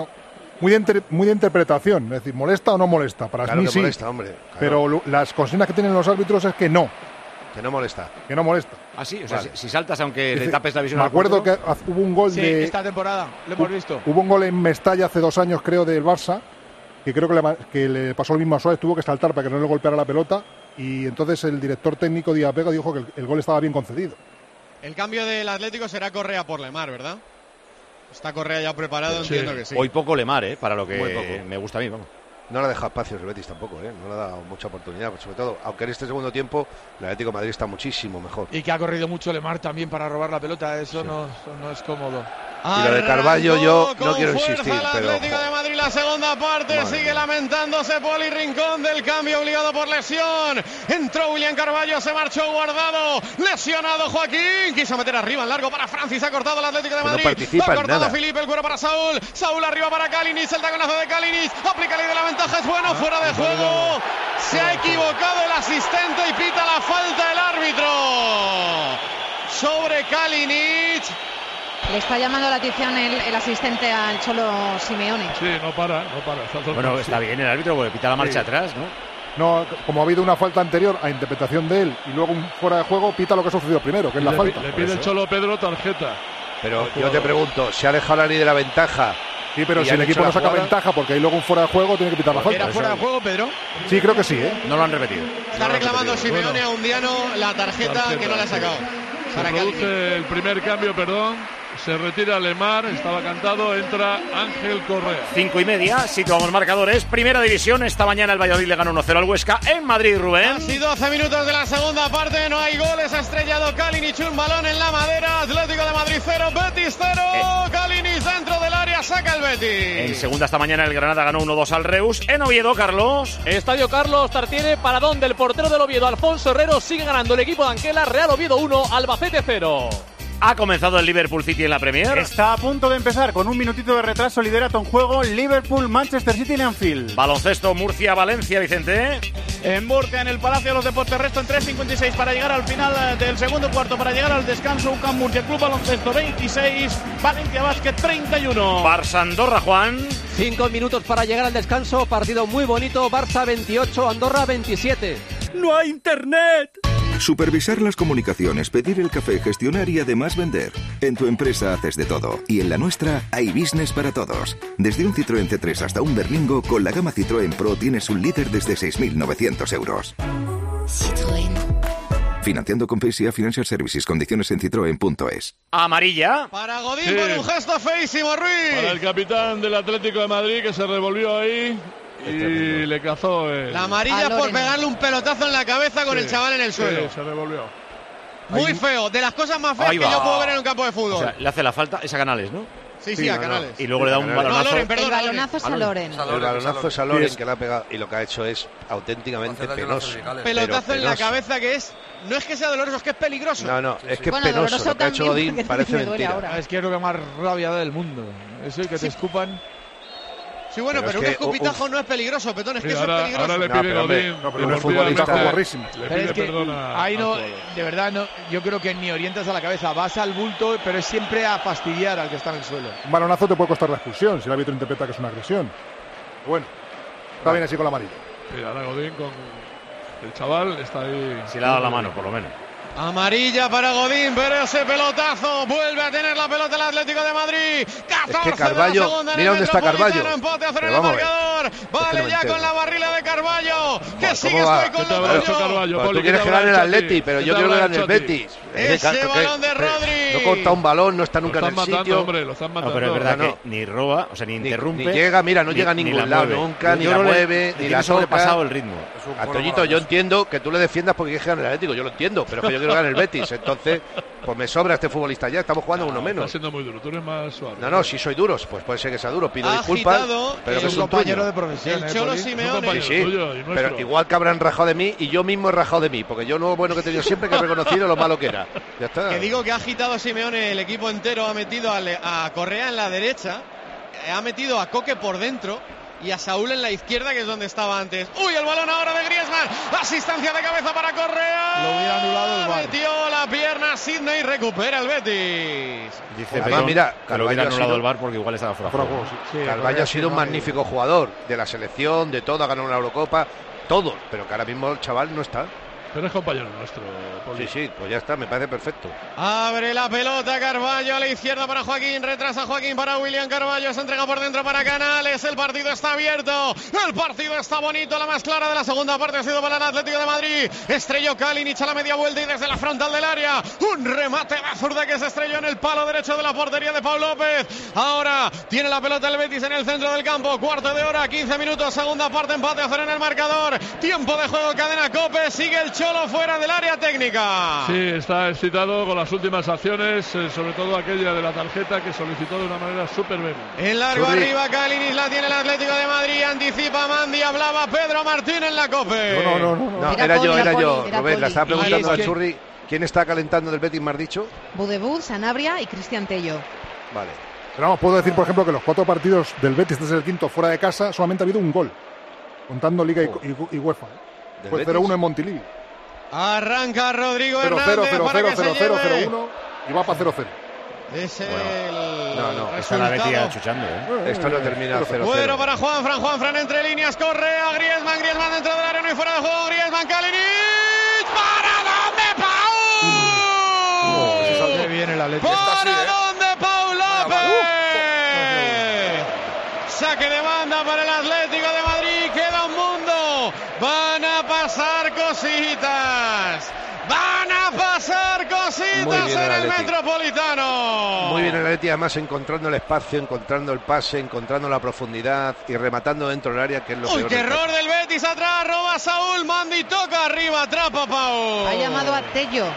interpretación. Es decir, ¿molesta o no molesta? Para claro mí que sí. Molesta, hombre. Claro. Pero las consignas que tienen los árbitros es que no. Que no molesta. Que no molesta. Ah, sí, o sea, si saltas aunque le tapes la visión. Me acuerdo que hubo un gol de... esta temporada, lo hemos visto. Hubo un gol en Mestalla hace 2 años, creo, del Barça, que creo que le pasó lo mismo a Suárez, tuvo que saltar para que no le golpeara la pelota, y entonces el director técnico Díaz Vega dijo que el gol estaba bien concedido. El cambio del Atlético será Correa por Lemar, ¿verdad? Está Correa ya preparado, sí. Entiendo que sí. Hoy poco Lemar, para lo que me gusta a mí, vamos. No le ha dejado espacio el Betis tampoco, no le ha dado mucha oportunidad, sobre todo, aunque en este segundo tiempo el Atlético de Madrid está muchísimo mejor. Y que ha corrido mucho Lemar también para robar la pelota, eso sí. no es cómodo. Y lo de Carballo yo no quiero insistir, pero... El Atlético de Madrid, la segunda parte, sigue lamentándose Poli Rincón del cambio obligado por lesión. Entró William Carballo, se marchó Guardado, lesionado Joaquín, quiso meter arriba en largo para Francis, ha cortado el Atlético de Madrid. No participa ha cortado nada. Felipe, el cuero para Saúl arriba para Kalinic, el taconazo de Kalinic, aplica ley de la ventaja, es bueno, fuera de juego. Se ha equivocado el asistente y pita la falta el árbitro sobre Kalinic. Le está llamando la atención el asistente al Cholo Simeone. Sí, no para. Bueno, está bien el árbitro porque pita la marcha atrás, ¿no? No, como ha habido una falta anterior a interpretación de él y luego un fuera de juego, pita lo que ha sucedido primero, que es la falta. Le pide el Cholo Pedro tarjeta. Pero yo te pregunto, ¿se ha dejado la ley de la ventaja? Sí, pero si el equipo no saca ventaja porque hay luego un fuera de juego, tiene que pitar la falta. ¿Era fuera de juego, Pedro? Sí, creo que sí, ¿eh? No lo han repetido. Está reclamando Simeone a Undiano la tarjeta que no le ha sacado. Se produce el primer cambio, se retira Lemar, estaba cantado, entra Ángel Correa. 5:30, situamos marcadores. Primera división, esta mañana el Valladolid le ganó 1-0 al Huesca en Madrid, Rubén. Casi 12 minutos de la segunda parte, no hay goles, ha estrellado Kalinic un balón en la madera. Atlético de Madrid 0, Betis 0. Kalinic dentro del área, saca el Betis. En segunda esta mañana el Granada ganó 1-2 al Reus. En Oviedo, Carlos. Estadio Carlos Tartiere, paradón del portero del Oviedo, Alfonso Herrero. Sigue ganando el equipo de Anquela, Real Oviedo 1, Albacete 0. Ha comenzado el Liverpool City en la Premier. Está a punto de empezar con un minutito de retraso. Liderato en juego Liverpool-Manchester City en Anfield. Baloncesto Murcia-Valencia, Vicente. En Murcia, en el Palacio de los Deportes, restan 3:56 para llegar al final del segundo cuarto, para llegar al descanso. UCAM Murcia, Club Baloncesto 26, Valencia Basket 31. Barça Andorra, Juan. 5 minutos para llegar al descanso. Partido muy bonito. Barça 28, Andorra 27. ¡No hay internet! Supervisar las comunicaciones, pedir el café, gestionar y además vender. En tu empresa haces de todo. Y en la nuestra hay business para todos. Desde un Citroën C3 hasta un Berlingo, con la gama Citroën Pro tienes un líder desde 6.900 euros. Citroën. Financiando con PSA Financial Services. Condiciones en citroen.es. Amarilla. Para Godín con un gesto feísimo, Ruiz. Para el capitán del Atlético de Madrid, que se revolvió ahí y le cazó la amarilla por pegarle un pelotazo en la cabeza con el chaval en el suelo. Sí, se revolvió. Muy feo, de las cosas más feas que yo puedo ver en un campo de fútbol. O sea, le hace la falta, es a Canales, ¿no? Sí, a Canales. Y luego le da un balonazo. No, Loren, perdón, el balonazo es a Loren. El balonazo es a Loren, que le ha pegado, y lo que ha hecho es auténticamente penoso. Pelotazo en la cabeza que es... No es que sea doloroso, es que es peligroso. No, es que es penoso. Lo que ha hecho Godín parece mentira. Es que es lo que más rabia da del mundo. Eso y que te escupan... Sí, bueno, pero un escupitajo no es peligroso, Petón, es que eso es peligroso. Ahora le pide Godín. Pero un futbolista guarrísimo. Le pide perdón a... Ahí no, de verdad, no, yo creo que ni orientas a la cabeza, vas al bulto, pero es siempre a fastidiar al que está en el suelo. Un balonazo te puede costar la expulsión, si el árbitro interpreta que es una agresión. Bueno, está bien así con la amarilla. Sí, ahora Godín con el chaval está ahí. Si le ha dado la mano, por lo menos. Amarilla para Godín, pero ese pelotazo vuelve a tener la pelota el Atlético de Madrid. 14 es que Carballo, mira dónde está Carballo. Empate a cero en el marcador. Vale ya con la barrila de Carballo. Que sigue con Carballo. Tú quieres que gane el Atleti, pero yo quiero que gane el Betis. Ese balón de Rodri. No corta un balón, no está nunca en el sitio. Hombre, lo están matando. No, pero es verdad que ni roba, o sea, ni interrumpe. Ni llega, mira, no llega a ningún lado nunca, ni la mueve, ni la toca. Sobrepasado el ritmo. A Toñito, yo entiendo que tú le defiendas porque quieres que gane el Atlético, yo lo entiendo, pero que yo quiero ganar el Betis. Entonces, pues me sobra este futbolista ya, estamos jugando uno menos. Está siendo muy duro, tú eres más suave. No, si soy duro, pues puede ser que sea duro, pido disculpas, pero que es un compañero de profesión. El Cholo Simeone. Sí, pero igual que habrán rajado de mí y yo mismo he rajado de mí, porque yo lo bueno que he tenido siempre que he reconocido lo malo que era. Ya está. Que digo que ha agitado Simeone el equipo entero, ha metido a Correa en la derecha, ha metido a Coque por dentro y a Saúl en la izquierda, que es donde estaba antes. ¡Uy, el balón ahora de Griezmann! Asistencia de cabeza para Correa. Lo hubiera anulado el VAR. Metió la pierna Sidney, recupera el Betis. Dice mira, que lo hubiera anulado el VAR porque igual estaba fuera de juego. Carballo ha sido un magnífico jugador de la selección, de todo, ha ganado una Eurocopa, todo, pero que ahora mismo el chaval no está. Pero es compañero nuestro, Poli. Sí, pues ya está, me parece perfecto. Abre la pelota Carballo a la izquierda para Joaquín, retrasa Joaquín para William Carballo, se entrega por dentro para Canales, el partido está abierto, el partido está bonito, la más clara de la segunda parte ha sido para el Atlético de Madrid, estrelló Kalinic a la media vuelta y desde la frontal del área, un remate de zurda que se estrelló en el palo derecho de la portería de Pau López. Ahora tiene la pelota el Betis en el centro del campo, cuarto de hora, 15 minutos, segunda parte, empate a cero en el marcador, tiempo de juego, cadena COPE, sigue el Cholo fuera del área técnica. Sí, está excitado con las últimas acciones, sobre todo aquella de la tarjeta que solicitó de una manera súper vehemente. En largo arriba, Kalinic la tiene el Atlético de Madrid, anticipa Mandi, hablaba Pedro Martín en la COPE. No, era yo, Rubén, la estaba preguntando a Churri. ¿Quién está calentando del Betis, me has dicho? Budebud, Sanabria y Cristian Tello. Vale. Pero vamos, puedo decir, por ejemplo, que los 4 partidos del Betis desde el quinto fuera de casa solamente ha habido un gol, contando Liga y UEFA. Fue 0-1 en Montilivi. Arranca Rodrigo 0-0, Hernández 0-0, 0-1 y va para 0-0. Es el está la Betis achuchando, Esto no termina 0-0. Bueno para Juanfran entre líneas, Correa, Griezmann dentro del área, no hay fuera de juego, Griezmann, Kalinic, ¡para dónde, Pau! Qué bien bien el Atlético. ¿Para dónde Pau López? Saque de banda para el Atlético de Madrid. Queda un mundo. Van a pasar cositas. Van a pasar cositas en el Metropolitano. Muy bien el Atleti, además encontrando el espacio, encontrando el pase, encontrando la profundidad y rematando dentro del área, que es lo peor. ¡Qué error del Betis! Atrás, roba Saúl, Mandi toca arriba, atrapa Pau. Ha llamado a Tello.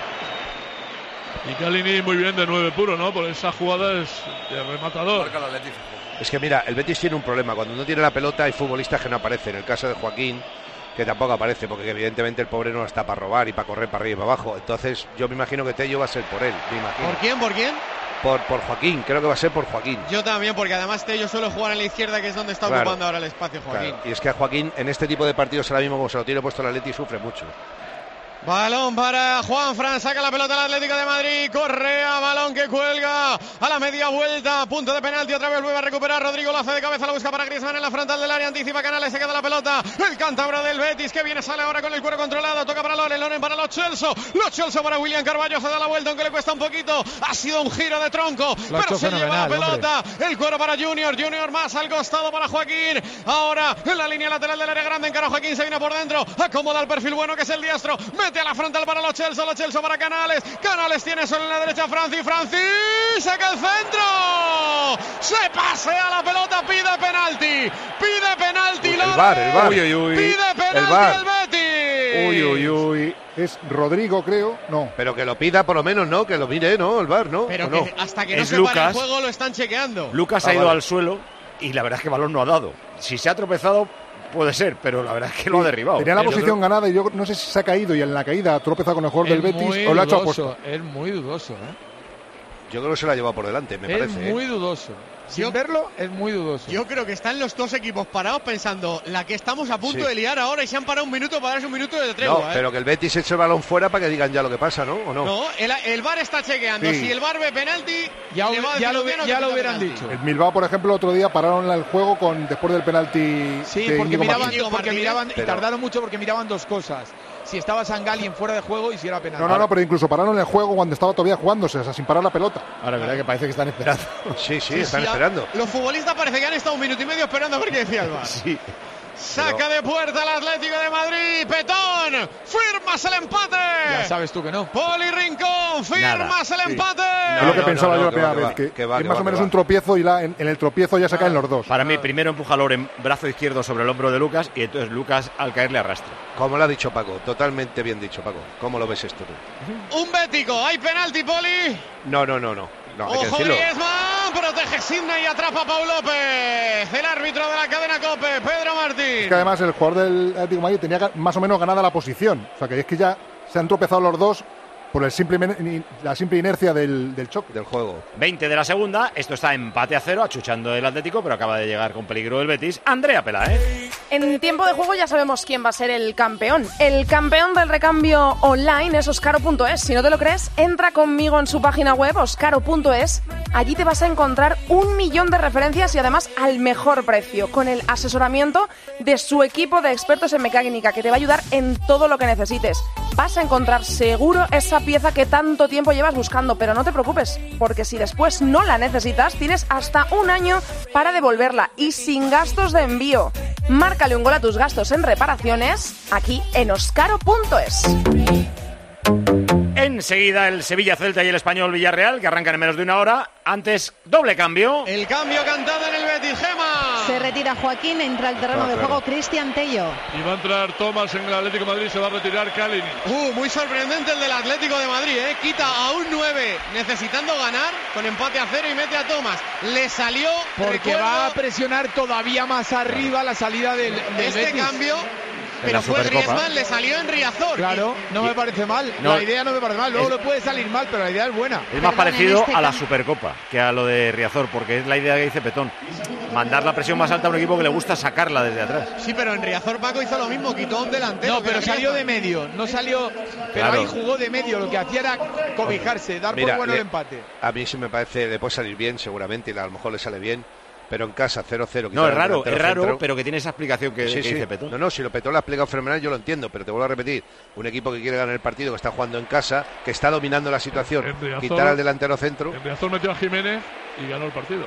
Y Kalini muy bien de 9 puro, ¿no? Por esa jugada es de rematador. Es que mira, el Betis tiene un problema. Cuando no tiene la pelota hay futbolistas que no aparecen. En el caso de Joaquín, que tampoco aparece, porque evidentemente el pobre no está para robar y para correr para arriba y para abajo. Entonces yo me imagino que Tello va a ser por él, me imagino. ¿Por quién? ¿Por quién? Por Joaquín, creo que va a ser por Joaquín. Yo también, porque además Tello suele jugar en la izquierda, que es donde está ocupando ahora el espacio Joaquín. Claro. Y es que a Joaquín en este tipo de partidos ahora mismo, como se lo tiene puesto el Atleti, sufre mucho. Balón para Juanfran, saca la pelota al Atlético de Madrid, Correa, balón que cuelga a la media vuelta, punto de penalti, otra vez vuelve a recuperar Rodrigo, lo hace de cabeza, la busca para Griezmann en la frontal del área, anticipa Canales, se queda la pelota, el cántabro del Betis que viene, sale ahora con el cuero controlado, toca para Loren para Lo Celso para William Carballo, se da la vuelta aunque le cuesta un poquito, ha sido un giro de tronco, pero se lleva la pelota, el cuero para Junior más al costado para Joaquín, ahora en la línea lateral del área grande, encara Joaquín, se viene por dentro, acomoda el perfil bueno que es el diestro, mete a la frontal para Lo Celso para Canales tiene solo en la derecha Francis, saca el centro, se pasea la pelota, pide penalti, el VAR. Pide penalti el Betis. Es Rodrigo, creo, no. Pero que lo pida por lo menos, ¿no? Que lo mire, ¿no? El VAR, ¿no? Pero que no? Hasta que no se pare el juego lo están chequeando. Lucas ha ido al suelo y la verdad es que balón no ha dado. Si se ha tropezado puede ser, pero la verdad es que lo ha derribado. Tenía la posición ganada y yo no sé si se ha caído y en la caída ha tropezado con el jugador del Betis o lo ha hecho a puesto. Es muy dudoso, Yo creo que se la ha llevado por delante, me parece. Es muy dudoso. Sin verlo, es muy dudoso. Yo creo que están los dos equipos parados pensando la que estamos a punto de liar ahora y se han parado un minuto para darse un minuto de tregua. No, pero que el Betis eche el balón fuera para que digan ya lo que pasa, ¿no? ¿O no? No, el VAR está chequeando. Si el VAR ve penalti, ya lo hubieran dicho. El Bilbao, por ejemplo, otro día pararon el juego después del penalti. Sí, porque miraban y tardaron mucho porque miraban dos cosas. Si estaba Sangali en fuera de juego y si era penalti. No, pero incluso pararon el juego cuando estaba todavía jugándose, o sea, sin parar la pelota. Ahora, verdad que parece que están esperando. Sí, están esperando. Los futbolistas parece que han estado un minuto y medio esperando a ver qué decía el VAR. Sí. Saca de puerta el Atlético de Madrid. Petón, firmas el empate. Ya sabes tú que no. Poli Rincón, firmas el empate. Es lo que pensaba yo la primera vez, que es más o menos un tropiezo y en el tropiezo ya se caen los dos. Para mí, primero empuja Loren brazo izquierdo sobre el hombro de Lucas y entonces Lucas al caer le arrastra. Como lo ha dicho Paco, totalmente bien dicho, Paco. ¿Cómo lo ves esto tú? Un bético, ¿hay penalti, Poli? No, hay que decirlo. Griezmann, protege Sidney y atrapa a Pau López. El árbitro de la cadena COPE, Pedro Martín. Es que además el jugador del Atlético de Madrid tenía más o menos ganada la posición. O sea, que es que ya se han tropezado los dos por la simple inercia del choque. Del juego. 20 de la segunda, esto está empate a 0, achuchando el Atlético, pero acaba de llegar con peligro el Betis. Andrea Peláez. En tiempo de juego ya sabemos quién va a ser el campeón. El campeón del recambio online es Oscaro.es. Si no te lo crees, entra conmigo en su página web, Oscaro.es. Allí te vas a encontrar 1 millón de referencias y además al mejor precio, con el asesoramiento de su equipo de expertos en mecánica, que te va a ayudar en todo lo que necesites. Vas a encontrar seguro esa pieza que tanto tiempo llevas buscando, pero no te preocupes, porque si después no la necesitas, tienes hasta 1 año para devolverla y sin gastos de envío. Márcale un gol a tus gastos en reparaciones aquí en Oscaro.es. Enseguida el Sevilla-Celta y el Español-Villarreal, que arrancan en menos de 1 hora. Antes, doble cambio. El cambio cantado en el Betis, Gema. Se retira Joaquín, entra al terreno de juego Cristian Tello. Y va a entrar Tomás en el Atlético de Madrid, se va a retirar Kalini. Muy sorprendente el del Atlético de Madrid, Quita a un 9 necesitando ganar con empate a 0 y mete a Tomás. Le salió porque va a presionar todavía más arriba la salida del Betis. Cambio. Pero fue Griezmann, le salió en Riazor. Claro, no me parece mal. La idea no me parece mal. Luego le puede salir mal, pero la idea es buena. Es más parecido a la Supercopa que a lo de Riazor, porque es la idea que dice Petón. Mandar la presión más alta a un equipo que le gusta sacarla desde atrás. Sí, pero en Riazor Paco hizo lo mismo, quitó un delantero. No, pero salió de medio. No salió, pero ahí jugó de medio. Lo que hacía era cobijarse, dar por bueno el empate. A mí sí me parece, le puede salir bien seguramente y a lo mejor le sale bien. Pero en casa, 0-0. No, es raro, pero que tiene esa explicación que dice Petón. No, si lo Petón lo ha explicado fenomenal, yo lo entiendo, pero te vuelvo a repetir. Un equipo que quiere ganar el partido, que está jugando en casa, que está dominando la situación, quitar al delantero centro. En Riazor metió a Jiménez y ganó el partido.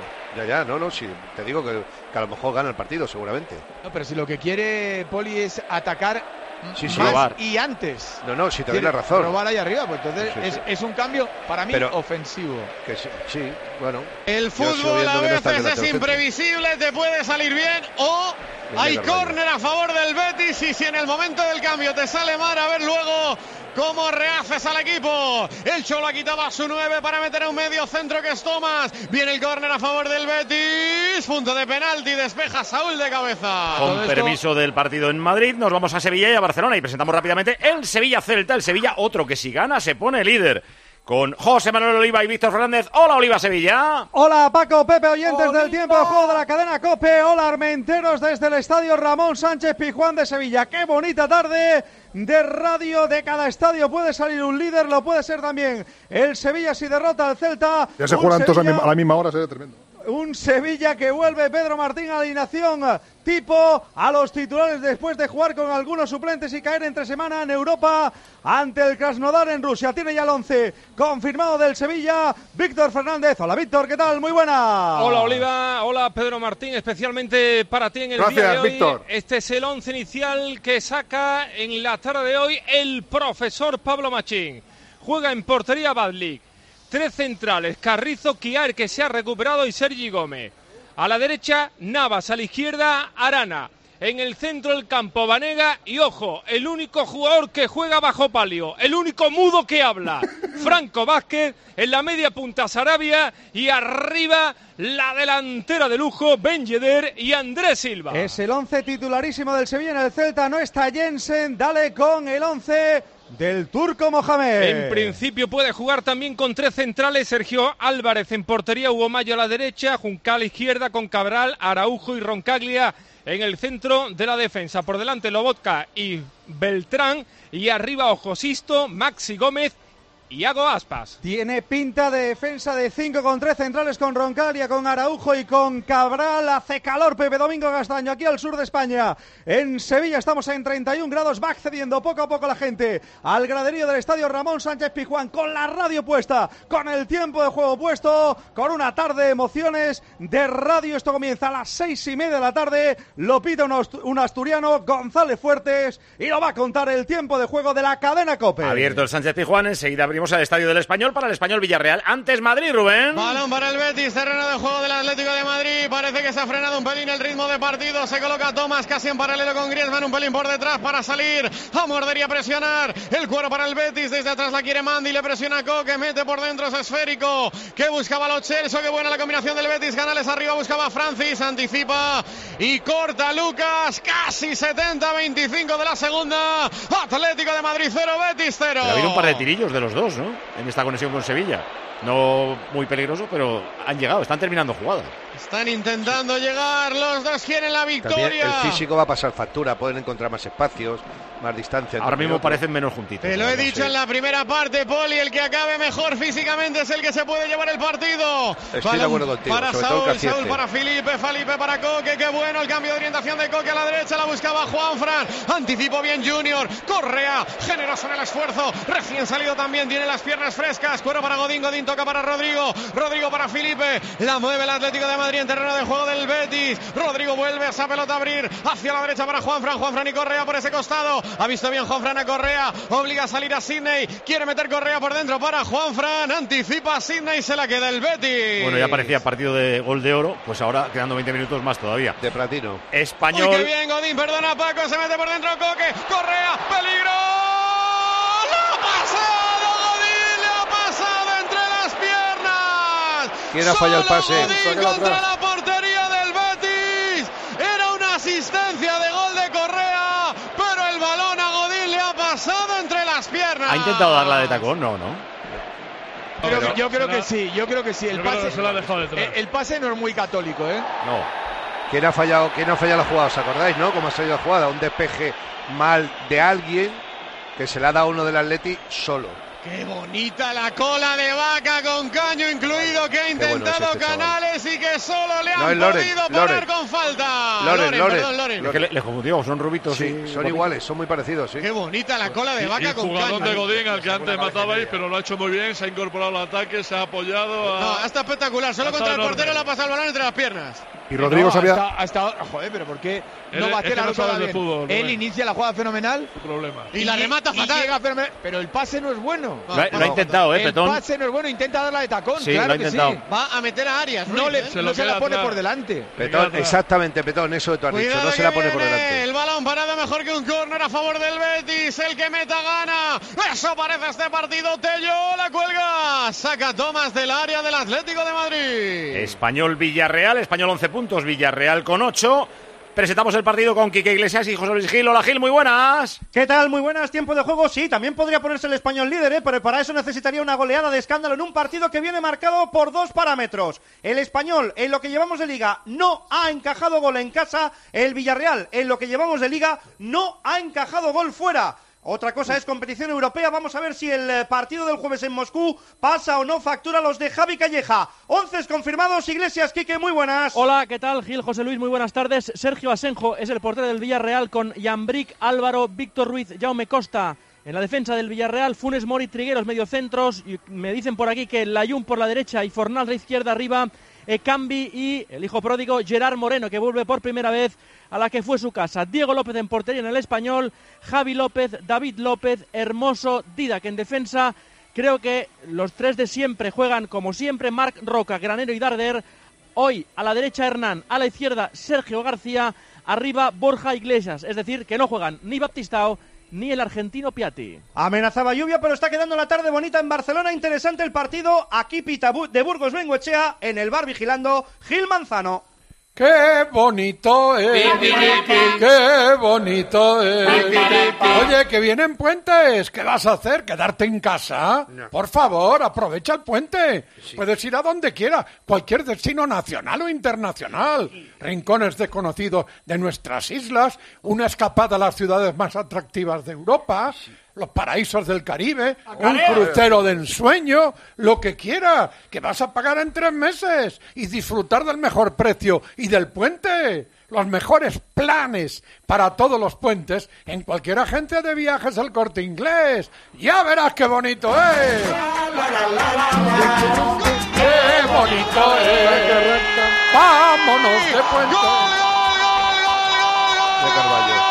Sí, te digo que a lo mejor gana el partido, seguramente. No, pero si lo que quiere Poli es atacar más robar. Y antes. No, si te doy la razón. Robar ahí arriba, pues entonces es un cambio para mí ofensivo. Que sí, bueno. El fútbol a veces es imprevisible, te puede salir bien o hay córner a favor del Betis y si en el momento del cambio te sale mal, a ver luego cómo rehaces al equipo. El Cholo ha quitado a su 9 para meter a un medio centro que es Tomás. Viene el córner a favor del Betis. Punto de penalti, despeja Saúl de cabeza. Con permiso del partido en Madrid, nos vamos a Sevilla y a Barcelona y presentamos rápidamente el Sevilla-Celta. El Sevilla, otro que si gana se pone líder. Con José Manuel Oliva y Víctor Fernández. Hola, Oliva, Sevilla. Hola, Paco, Pepe, oyentes del tiempo de juego de la cadena COPE. Hola, armenteros desde el estadio Ramón Sánchez Pizjuán de Sevilla. Qué bonita tarde de radio. De cada estadio puede salir un líder, lo puede ser también el Sevilla si derrota al Celta. Ya se juegan todos a la misma hora, sería tremendo. Un Sevilla que vuelve Pedro Martín a alineación tipo a los titulares después de jugar con algunos suplentes y caer entre semana en Europa ante el Krasnodar en Rusia. Tiene ya el 11 confirmado del Sevilla, Víctor Fernández. Hola Víctor, ¿qué tal? Muy buena. Hola Oliva, hola Pedro Martín, especialmente para ti en el día de hoy. Víctor. Este es el 11 inicial que saca en la tarde de hoy el profesor Pablo Machín. Juega en portería Badlik. 3 centrales, Carrizo, Kiar, que se ha recuperado, y Sergi Gómez. A la derecha, Navas, a la izquierda, Arana. En el centro del campo, Vanega, y ojo, el único jugador que juega bajo palio, el único mudo que habla, Franco Vázquez. En la media punta, Sarabia, y arriba la delantera de lujo, Ben Yedder y Andrés Silva. Es el 11 titularísimo del Sevilla en el Celta, no está Jensen, dale con el 11 del turco Mohamed. En principio puede jugar también con 3 centrales, Sergio Álvarez en portería, Hugo Mayo a la derecha, Juncal a la izquierda con Cabral, Araujo y Roncaglia en el centro de la defensa. Por delante Lobotka y Beltrán, y arriba ojo Sisto, Maxi Gómez y Iago Aspas. Tiene pinta de defensa de 5 con 3 centrales, con Roncaglia, con Araujo y con Cabral. Hace calor Pepe Domingo Castaño aquí al sur de España. En Sevilla estamos en 31 grados, va accediendo poco a poco la gente al graderío del estadio Ramón Sánchez Pizjuán, con la radio puesta, con el tiempo de juego puesto, con una tarde de emociones de radio. Esto comienza a las 6:30 de la tarde, lo pide un asturiano, González Fuertes, y lo va a contar el tiempo de juego de la cadena COPE. Abierto el Sánchez Pizjuán, enseguida abrimos al estadio del Español para el Español Villarreal. Antes Madrid, Rubén. Balón para el Betis, terreno de juego del Atlético de Madrid. Parece que se ha frenado un pelín el ritmo de partido. Se coloca Tomás casi en paralelo con Griezmann, un pelín por detrás para salir a morder y a presionar. El cuero para el Betis, desde atrás la quiere Mandy, le presiona Coque, mete por dentro, es esférico, que buscaba Lo Celso, qué buena la combinación del Betis. Canales arriba, buscaba Francis, anticipa y corta Lucas. Casi 70-25 de la segunda. Atlético de Madrid 0, Betis 0. Pero ha habido un par de tirillos de los dos, ¿no? En esta conexión con Sevilla. No muy peligroso, pero han llegado, están terminando jugada. Están intentando llegar, los dos quieren la victoria. También el físico va a pasar factura, pueden encontrar más espacios, más distancia. Ahora mismo parecen menos juntitos. Te lo he dicho en la primera parte, Poli, el que acabe mejor físicamente es el que se puede llevar el partido. Estoy de acuerdo contigo. Para Saúl, Saúl para Felipe para Coque, qué bueno el cambio de orientación de Coque a la derecha, la buscaba Juanfran, anticipó bien Junior, Correa, generoso en el esfuerzo, recién salido también, tiene las piernas frescas, cuero para Godín, Godín toca para Rodrigo, Rodrigo para Felipe, la mueve el Atlético de Madrid en terreno de juego del Betis, Rodrigo vuelve a esa pelota a abrir hacia la derecha para Juanfran, Juanfran y Correa por ese costado, ha visto bien Juanfran a Correa, obliga a salir a Sidney, quiere meter Correa por dentro para Juanfran, anticipa a Sidney, se la queda el Betis. Bueno, ya parecía partido de gol de oro, pues ahora quedando 20 minutos más todavía. De platino. Español. Uy, qué bien, Godín, perdona Paco, se mete por dentro Coque, Correa, peligro. ¡Lo ha pasado Godín! ¡Le ha pasado entre las piernas! ¿Quién ha fallado el pase? Godín contra la portería del Betis. Era una asistencia de gol de Correa, pero el balón a Godín le ha pasado entre las piernas. ¿Ha intentado darla de tacón? No. Yo creo que sí. El pase, se la ha dejado detrás. El pase no es muy católico, ¿eh? No. ¿Quién ha fallado la jugada? ¿Os acordáis, no? ¿Cómo ha salido la jugada? Un despeje mal de alguien que se le ha dado uno del Atleti solo. Qué bonita la cola de vaca con caño incluido que ha intentado Canales y que solo le han podido poner con falta. Loren. Es que les confundimos, son rubitos. Sí, son iguales, son muy parecidos. Sí. Qué bonita la cola de vaca con caño. Jugador de Godín al que antes matabais, pero lo ha hecho muy bien, se ha incorporado al ataque, se ha apoyado. No, está espectacular, solo contra el portero le ha pasado el balón entre las piernas. Y Rodrigo sabía. Joder, pero ¿por qué no va a hacer la jugada bien? Fútbol, él inicia la jugada fenomenal. Su problema. Y la remata fatal. Pero el pase no es bueno. Lo ha intentado, Petón. El pase no es bueno, intenta darla de tacón. Sí, claro lo ha que intentado. sí. Va a meter a Arias. No se la pone por delante. Petón, exactamente, Petón, eso que tú has dicho. No se la pone por delante. El balón parado mejor que un córner a favor del Betis. El que meta gana. Eso parece este partido. Tello la cuelga. Saca Tomás del área del Atlético de Madrid. Español Villarreal, Español 11 puntos, Villarreal con 8. Presentamos el partido con Quique Iglesias y José Luis Gil. Hola Gil, muy buenas. ¿Qué tal? Muy buenas, tiempo de juego. Sí, también podría ponerse el Español líder, pero para eso necesitaría una goleada de escándalo en un partido que viene marcado por dos parámetros. El Español, en lo que llevamos de Liga, no ha encajado gol en casa. El Villarreal, en lo que llevamos de Liga, no ha encajado gol fuera. Otra cosa es competición europea. Vamos a ver si el partido del jueves en Moscú pasa o no factura a los de Javi Calleja. 11 confirmados. Iglesias, Quique, muy buenas. Hola, ¿qué tal? Gil, José Luis, muy buenas tardes. Sergio Asenjo es el portero del Villarreal con Yambric, Álvaro, Víctor Ruiz, Jaume Costa. En la defensa del Villarreal, Funes Mori, Trigueros, mediocentros. Y me dicen por aquí que Layún por la derecha y Fornals de izquierda arriba. Cambi y el hijo pródigo Gerard Moreno, que vuelve por primera vez a la que fue su casa. Diego López en portería en el Español, Javi López, David López, Hermoso, Didac en defensa. Creo que los tres de siempre juegan como siempre: Marc Roca, Granero y Darder. Hoy a la derecha Hernán, a la izquierda Sergio García, arriba Borja Iglesias. Es decir, que no juegan ni Baptistao ni el argentino Piatti. Amenazaba lluvia, pero está quedando la tarde bonita en Barcelona. Interesante el partido. Aquí Pita de Burgos Bengoechea, en el bar vigilando Gil Manzano. ¡Qué bonito es! ¡Qué bonito es! Oye, que vienen puentes. ¿Qué vas a hacer? ¿Quedarte en casa? No. Por favor, aprovecha el puente. Sí. Puedes ir a donde quiera, cualquier destino nacional o internacional. Rincones desconocidos de nuestras islas, una escapada a las ciudades más atractivas de Europa, los paraísos del Caribe, un crucero de ensueño, lo que quieras, que vas a pagar en 3 meses y disfrutar del mejor precio y del puente. Los mejores planes para todos los puentes en cualquier agencia de viajes El Corte Inglés. Ya verás qué bonito es. ¡Qué bonito es! ¡Vámonos de puente! De Carvalho.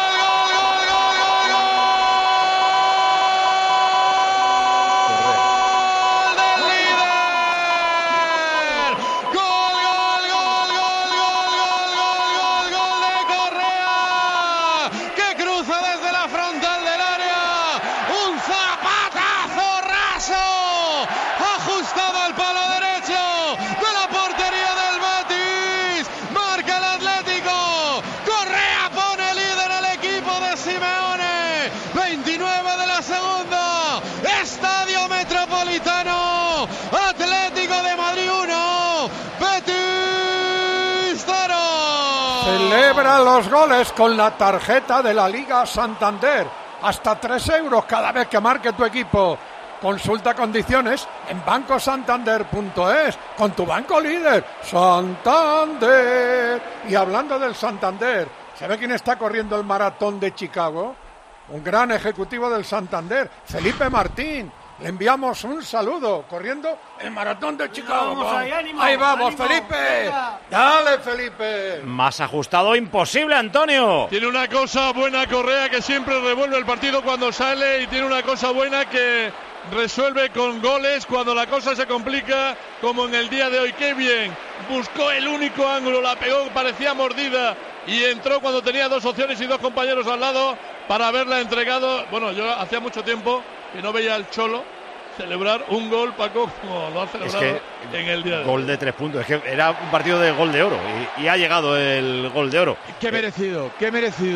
Celebra los goles con la tarjeta de la Liga Santander. Hasta 3 euros cada vez que marque tu equipo. Consulta condiciones en bancosantander.es con tu banco líder, Santander. Y hablando del Santander, ¿sabe quién está corriendo el maratón de Chicago? Un gran ejecutivo del Santander, Felipe Martín. Le enviamos un saludo, corriendo el maratón de Chicago. Vamos, ahí vamos, ánimo, Felipe. Venga. Dale, Felipe. Más ajustado imposible, Antonio. Tiene una cosa buena Correa, que siempre revuelve el partido cuando sale, y tiene una cosa buena que resuelve con goles cuando la cosa se complica, como en el día de hoy. Qué bien, buscó el único ángulo, la pegó, parecía mordida, y entró cuando tenía 2 opciones y 2 compañeros al lado para haberla entregado. Bueno, yo hacía mucho tiempo que no veía al Cholo celebrar un gol, Paco, como lo ha celebrado en el día de hoy. Gol de 3 puntos, es que era un partido de gol de oro y ha llegado el gol de oro. Qué merecido, qué merecido.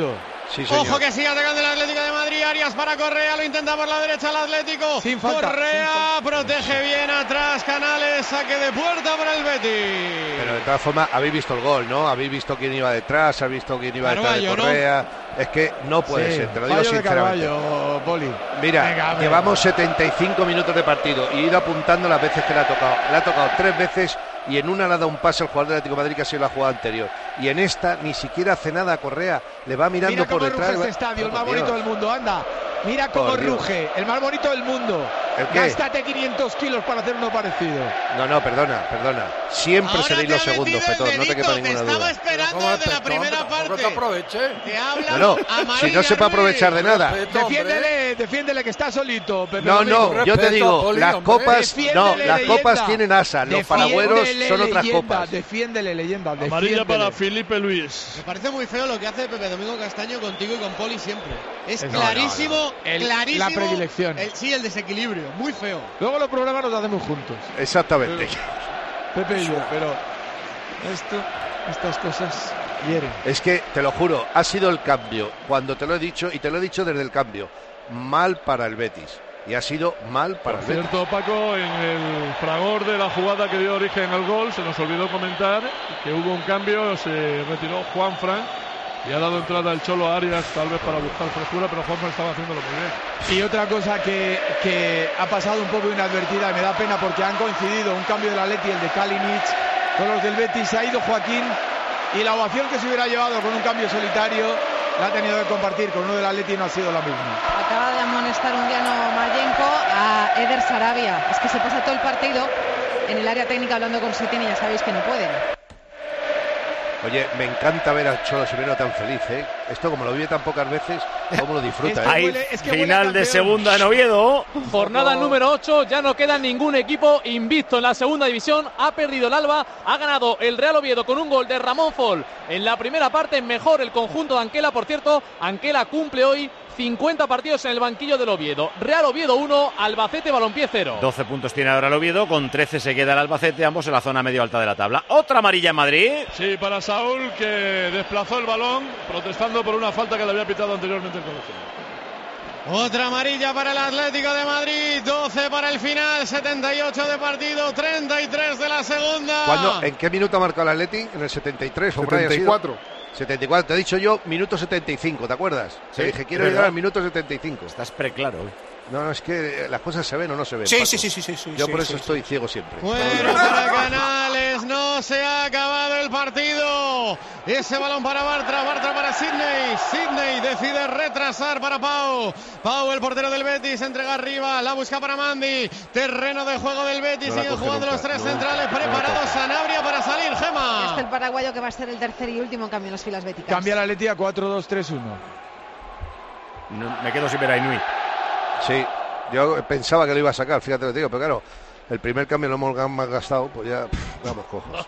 Sí, señor. Ojo que sigue atacando el Atlético de Madrid. Arias para Correa, lo intenta por la derecha el Atlético. Sin falta, Correa protege bien atrás Canales, saque de puerta para el Betis. Pero de todas formas, habéis visto el gol, ¿no? Habéis visto quién iba detrás, habéis visto quién iba detrás de Correa. ¿No? Es que no puede ser, te lo digo sinceramente. Poli. Mira, venga, llevamos 75 minutos de partido y he ido apuntando las veces que le ha tocado. Le ha tocado 3 veces y en una le ha dado un pase al jugador del Atlético de Madrid que ha sido la jugada anterior. Y en esta ni siquiera hace nada a Correa, le va mirando mira por detrás. Mira cómo ruge este estadio, el más bonito del mundo, anda. Mira cómo ruge, el más bonito del mundo. Gástate 500 kilos para hacer uno parecido. No, perdona. Siempre cedéis los segundos, Petón, no te quepa ninguna duda. Estaba esperando desde la primera parte. Te aproveche. Te habla no, si no se puede aprovechar de nada. Defiéndele que está solito. Pepe No, Domingo. yo te digo, las copas, las copas tienen asa, los paragüeros son otras copas. Defiéndele, leyenda. Amarilla para Felipe Luis. Me parece muy feo lo que hace Pepe Domingo Castaño contigo y con Poli siempre. Es clarísimo, clarísimo. La predilección. El desequilibrio, muy feo. Luego los programas los hacemos juntos. Exactamente. Pepe y yo, pero estas cosas hieren. Es que, te lo juro, ha sido el cambio. Cuando te lo he dicho, y te lo he dicho desde el cambio, mal para el Betis. Y ha sido mal para el Betis. Cierto, Paco, en el fragor de la jugada que dio origen al gol, se nos olvidó comentar que hubo un cambio, se retiró Juanfran y ha dado entrada el Cholo a Arias, tal vez para buscar frescura, pero Juanfran estaba haciéndolo muy bien. Y otra cosa que ha pasado un poco inadvertida, y me da pena porque han coincidido un cambio del Atleti y el de Kalinic con los del Betis. Se ha ido Joaquín y la ovación que se hubiera llevado con un cambio solitario la ha tenido que compartir con uno del Atleti y no ha sido la misma. Acaba de amonestar Undiano Mayenko a Eder Sarabia. Es que se pasa todo el partido en el área técnica hablando con Sitin y ya sabéis que no pueden. Oye, me encanta ver al Cholo Simeone tan feliz, ¿eh? Esto, como lo vive tan pocas veces, cómo lo disfruta, ¿eh? Final de segunda en Oviedo. Jornada número 8, ya no queda ningún equipo invicto en la segunda división. Ha perdido el Alba, ha ganado el Real Oviedo con un gol de Ramón Fol en la primera parte. Mejor el conjunto de Anquela, por cierto. Anquela cumple hoy 50 partidos en el banquillo del Oviedo. Real Oviedo 1, Albacete Balompié 0. 12 puntos tiene ahora el Oviedo, con 13 se queda el Albacete, ambos en la zona medio alta de la tabla. Otra amarilla en Madrid. Sí, para Saúl, que desplazó el balón protestando por una falta que le había pitado anteriormente el colegiado. Otra amarilla para el Atlético de Madrid, 12 para el final, 78 de partido, 33 de la segunda. ¿En qué minuto ha marcado el Atleti? En el 73. 74. 74, te he dicho yo, minuto 75, ¿te acuerdas? Sí, te dije, quiero llegar al minuto 75. Estás preclaro. No, es que las cosas se ven o no se ven. Sí. Yo por eso estoy ciego siempre. Fuera para Canales, no se ha acabado el partido. Ese balón para Bartra para Sidney. Sidney decide retrasar para Pau. Pau, el portero del Betis, entrega arriba, la busca para Mandy. Terreno de juego del Betis, siguen jugando los tres centrales preparados. Sanabria para salir, Gema. Este el paraguayo que va a ser el tercer y último cambio en las filas béticas. Cambia la Atleti a 4-2-3-1. Me quedo sin ver a Inui. Sí, yo pensaba que lo iba a sacar, fíjate lo que digo, pero claro, el primer cambio lo hemos gastado, pues ya, vamos cojos.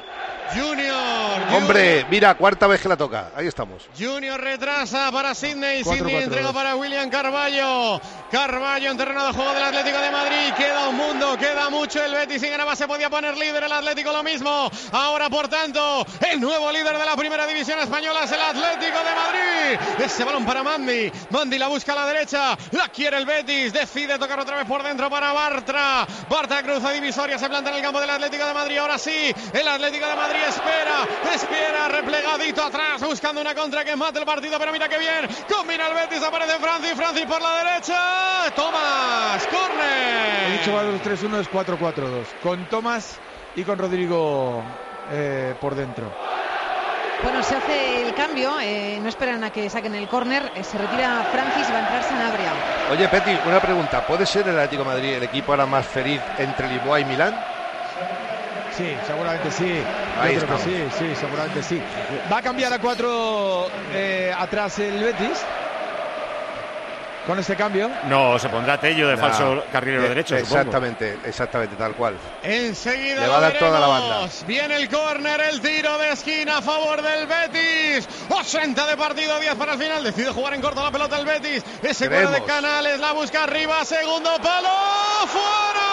Hombre, mira, cuarta vez que la toca, ahí estamos. Junior retrasa para Sidney, Sidney entrega para William Carballo. Carballo en terreno de juego del Atlético de Madrid. Queda un mundo, queda mucho. El Betis sin ganaba se podía poner líder, el Atlético lo mismo. Ahora, por tanto, el nuevo líder de la primera división española es el Atlético de Madrid. Ese balón para Mandy. Mandy la busca a la derecha, la quiere el Betis. Decide tocar otra vez por dentro para Bartra. Bartra cruza divisoria, se planta en el campo del Atlético de Madrid. Ahora sí, el Atlético de Madrid espera, replegadito atrás, buscando una contra que mate el partido, pero mira que bien, combina el Betis, aparece Francis por la derecha, Tomás, córner. He dicho 4-3-1, es 4-4-2, con Tomás y con Rodrigo por dentro. Bueno, se hace el cambio, no esperan a que saquen el córner, se retira Francis, va a entrar Sanabria. Oye, Peti, una pregunta, ¿puede ser el Atlético de Madrid el equipo ahora más feliz entre Lisboa y Milán? Sí, seguramente sí. Ahí creo que sí, seguramente sí. Va a cambiar a 4 atrás el Betis con este cambio. No, se pondrá Tello de falso carrilero derecho. Exactamente, tal cual. Enseguida le va a dar toda la banda. Viene el córner, el tiro de esquina a favor del Betis. 80 de partido, 10 para el final. Decide jugar en corto la pelota el Betis. Ese cuero de Canales, la busca arriba, segundo palo, fuera.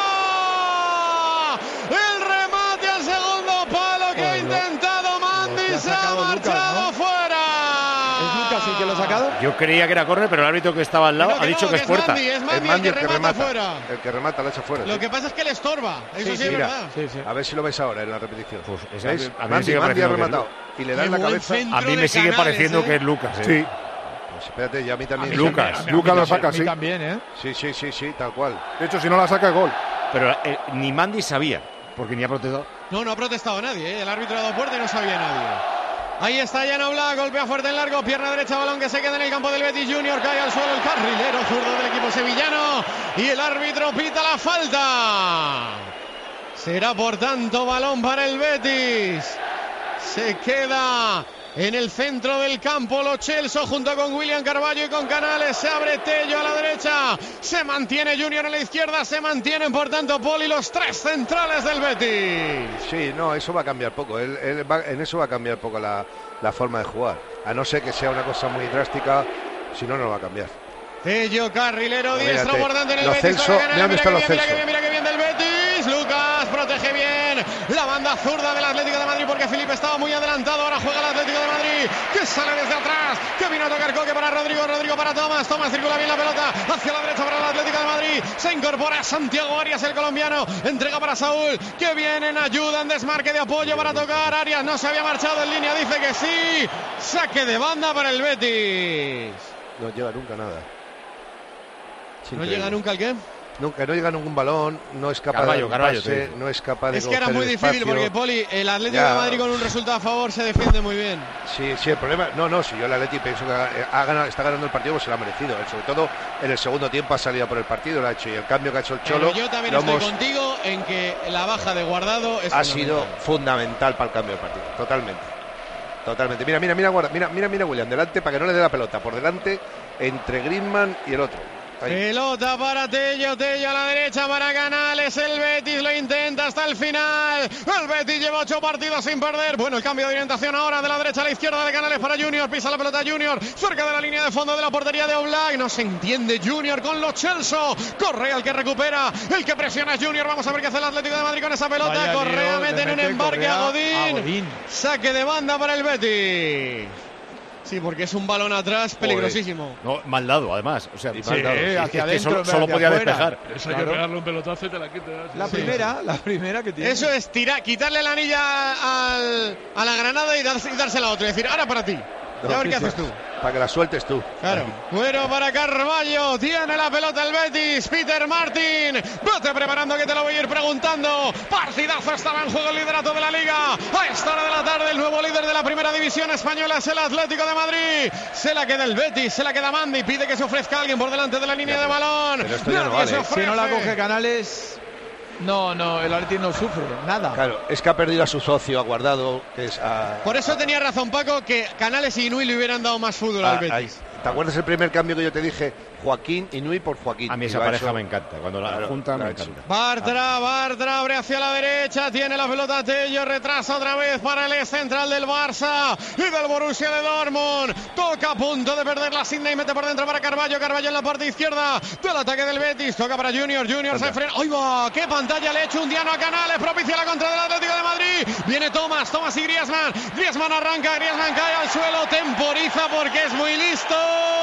El remate al segundo palo que ha intentado Mandy, se ha marchado fuera. ¿Es Lucas el que lo ha sacado? Yo creía que era córner, pero el árbitro que estaba al lado ha dicho que es puerta. Es Mandy el que remata fuera. El que remata, lo echa fuera. Lo que pasa es que le estorba. Eso sí es verdad. A ver si lo ves ahora en la repetición. Pues Mandy ha rematado. Y le da en la cabeza. A mí me sigue pareciendo que es Lucas. Sí. Pues espérate, ya a mí también. Lucas lo saca, sí. También, ¿eh? Sí, tal cual. De hecho, si no la saca, es gol. Pero ni Mandy sabía, porque ni ha protestado. No ha protestado nadie, ¿eh? El árbitro ha dado puerta y no sabía nadie. Ahí está Jan Oblak, golpea fuerte en largo, pierna derecha, balón que se queda en el campo del Betis Junior, cae al suelo el carrilero zurdo del equipo sevillano y el árbitro pita la falta. Será por tanto balón para el Betis. Se queda en el centro del campo Lo Celso junto con William Carballo y con Canales. Se abre Tello a la derecha. Se mantiene Junior a la izquierda. Se mantienen por tanto Poli los tres centrales del Betis. Sí, no, eso va a cambiar poco. En eso va a cambiar poco la forma de jugar. A no ser que sea una cosa muy drástica. Si no, no va a cambiar. Tello, carrilero, diestro bordante en el Lo Betis. Celso, mira dónde está Lo Celso. Mira que bien del Betis. Lucas protege bien la banda zurda del Atlético de Madrid porque Felipe estaba muy adelantado. Ahora juega el Atlético de Madrid que sale desde atrás, que vino a tocar Coque para Rodrigo para Tomás circula bien la pelota hacia la derecha para el Atlético de Madrid. Se incorpora Santiago Arias, el colombiano, entrega para Saúl, que viene en ayuda, en desmarque de apoyo para tocar. Arias no se había marchado en línea, dice que sí. Saque de banda para el Betis. No llega nunca nada. ¿No llega nunca el qué? Nunca, no llega ningún balón, no es capaz de pase, no es capaz de. Es que era muy difícil porque Poli, el Atlético de Madrid con un resultado a favor se defiende muy bien. Sí, el problema, si yo el Atlético pienso que está ganando el partido, pues se lo ha merecido. Sobre todo en el segundo tiempo ha salido por el partido, lo ha hecho, y el cambio que ha hecho el Cholo. Pero yo también estoy contigo en que la baja de Guardado ha sido fundamental para el cambio del partido, totalmente. Mira William, delante para que no le dé la pelota, por delante entre Griezmann y el otro. Ahí. Pelota para Tello a la derecha para Canales, el Betis lo intenta hasta el final, el Betis lleva 8 partidos sin perder. Bueno, el cambio de orientación ahora de la derecha a la izquierda de Canales para Junior, pisa la pelota Junior, cerca de la línea de fondo de la portería de Oblak, no se entiende Junior con Lo Celso, Correa el que recupera, el que presiona Junior, vamos a ver qué hace el Atlético de Madrid con esa pelota. Vaya Correa mete en un embarque a Godín, saque de banda para el Betis. Sí, porque es un balón atrás peligrosísimo. No, mal dado, además. O sea, mal dado. Hacia adentro, solo podía despejar. Eso hay que pegarle un pelotazo y te la quitas. La primera que tiene. Eso es quitarle la anilla a la granada y dársela a otro. Es decir, ahora para ti. A ver qué haces tú. Para que la sueltes tú. Claro. Bueno para Carballo. Tiene la pelota el Betis. Peter Martin. Vete preparando que te lo voy a ir preguntando. Partidazo, estaba en juego el liderato de la Liga. A esta hora de la tarde el nuevo líder de la primera división española es el Atlético de Madrid. Se la queda el Betis. Se la queda Mandy. Pide que se ofrezca alguien por delante de la línea de balón. Pero esto ya no vale. Si no la coge Canales... No, el Atlético no sufre, nada. Claro, es que ha perdido a su socio, ha Guardado, que es Por eso tenía razón Paco, que Canales y Inui le hubieran dado más fútbol al Betis. ¿Te acuerdas el primer cambio que yo te dije? Joaquín, Inui por Joaquín. A mí esa pareja me encanta, cuando la juntan me encanta. Bartra abre hacia la derecha, tiene la pelota Tello, retrasa otra vez para el central del Barça y del Borussia de Dortmund. Toca a punto de perder la Sidney, mete por dentro para Carballo en la parte izquierda del ataque del Betis, toca para Junior se frena. ¡Ay va! ¡Qué pantalla le ha hecho un diano a Canales! Propicia la contra del Atlético de Madrid. Viene Tomás y Griezmann arranca, Griezmann cae al suelo, temporiza porque es muy listo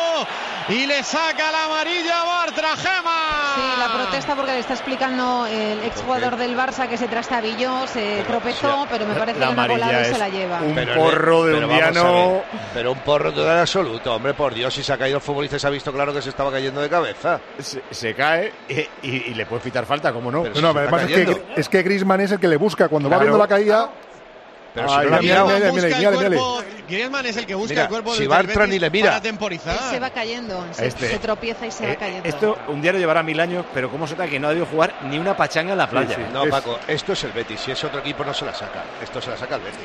y le saca la amarilla a Bartra, Gema. Sí, la protesta porque le está explicando el exjugador del Barça que se trastabilló, se tropezó, pero me parece que una colada y se la lleva. Un porro de un diano. Pero un porro total absoluto, hombre, por Dios, si se ha caído el futbolista se ha visto claro que se estaba cayendo de cabeza. Se cae y le puede pitar falta, ¿cómo no? Pero además es que Griezmann es el que le busca cuando va viendo la caída. Pero si no la mira, Griezmann es el que busca el cuerpo si Bartra ni le mira para temporizar. Él se va cayendo, se tropieza y se va cayendo. Esto un día lo llevará 1000 años, pero cómo se nota que no ha debido jugar ni una pachanga en la playa. No, Paco, esto es el Betis, si es otro equipo no se la saca. Esto se la saca el Betis.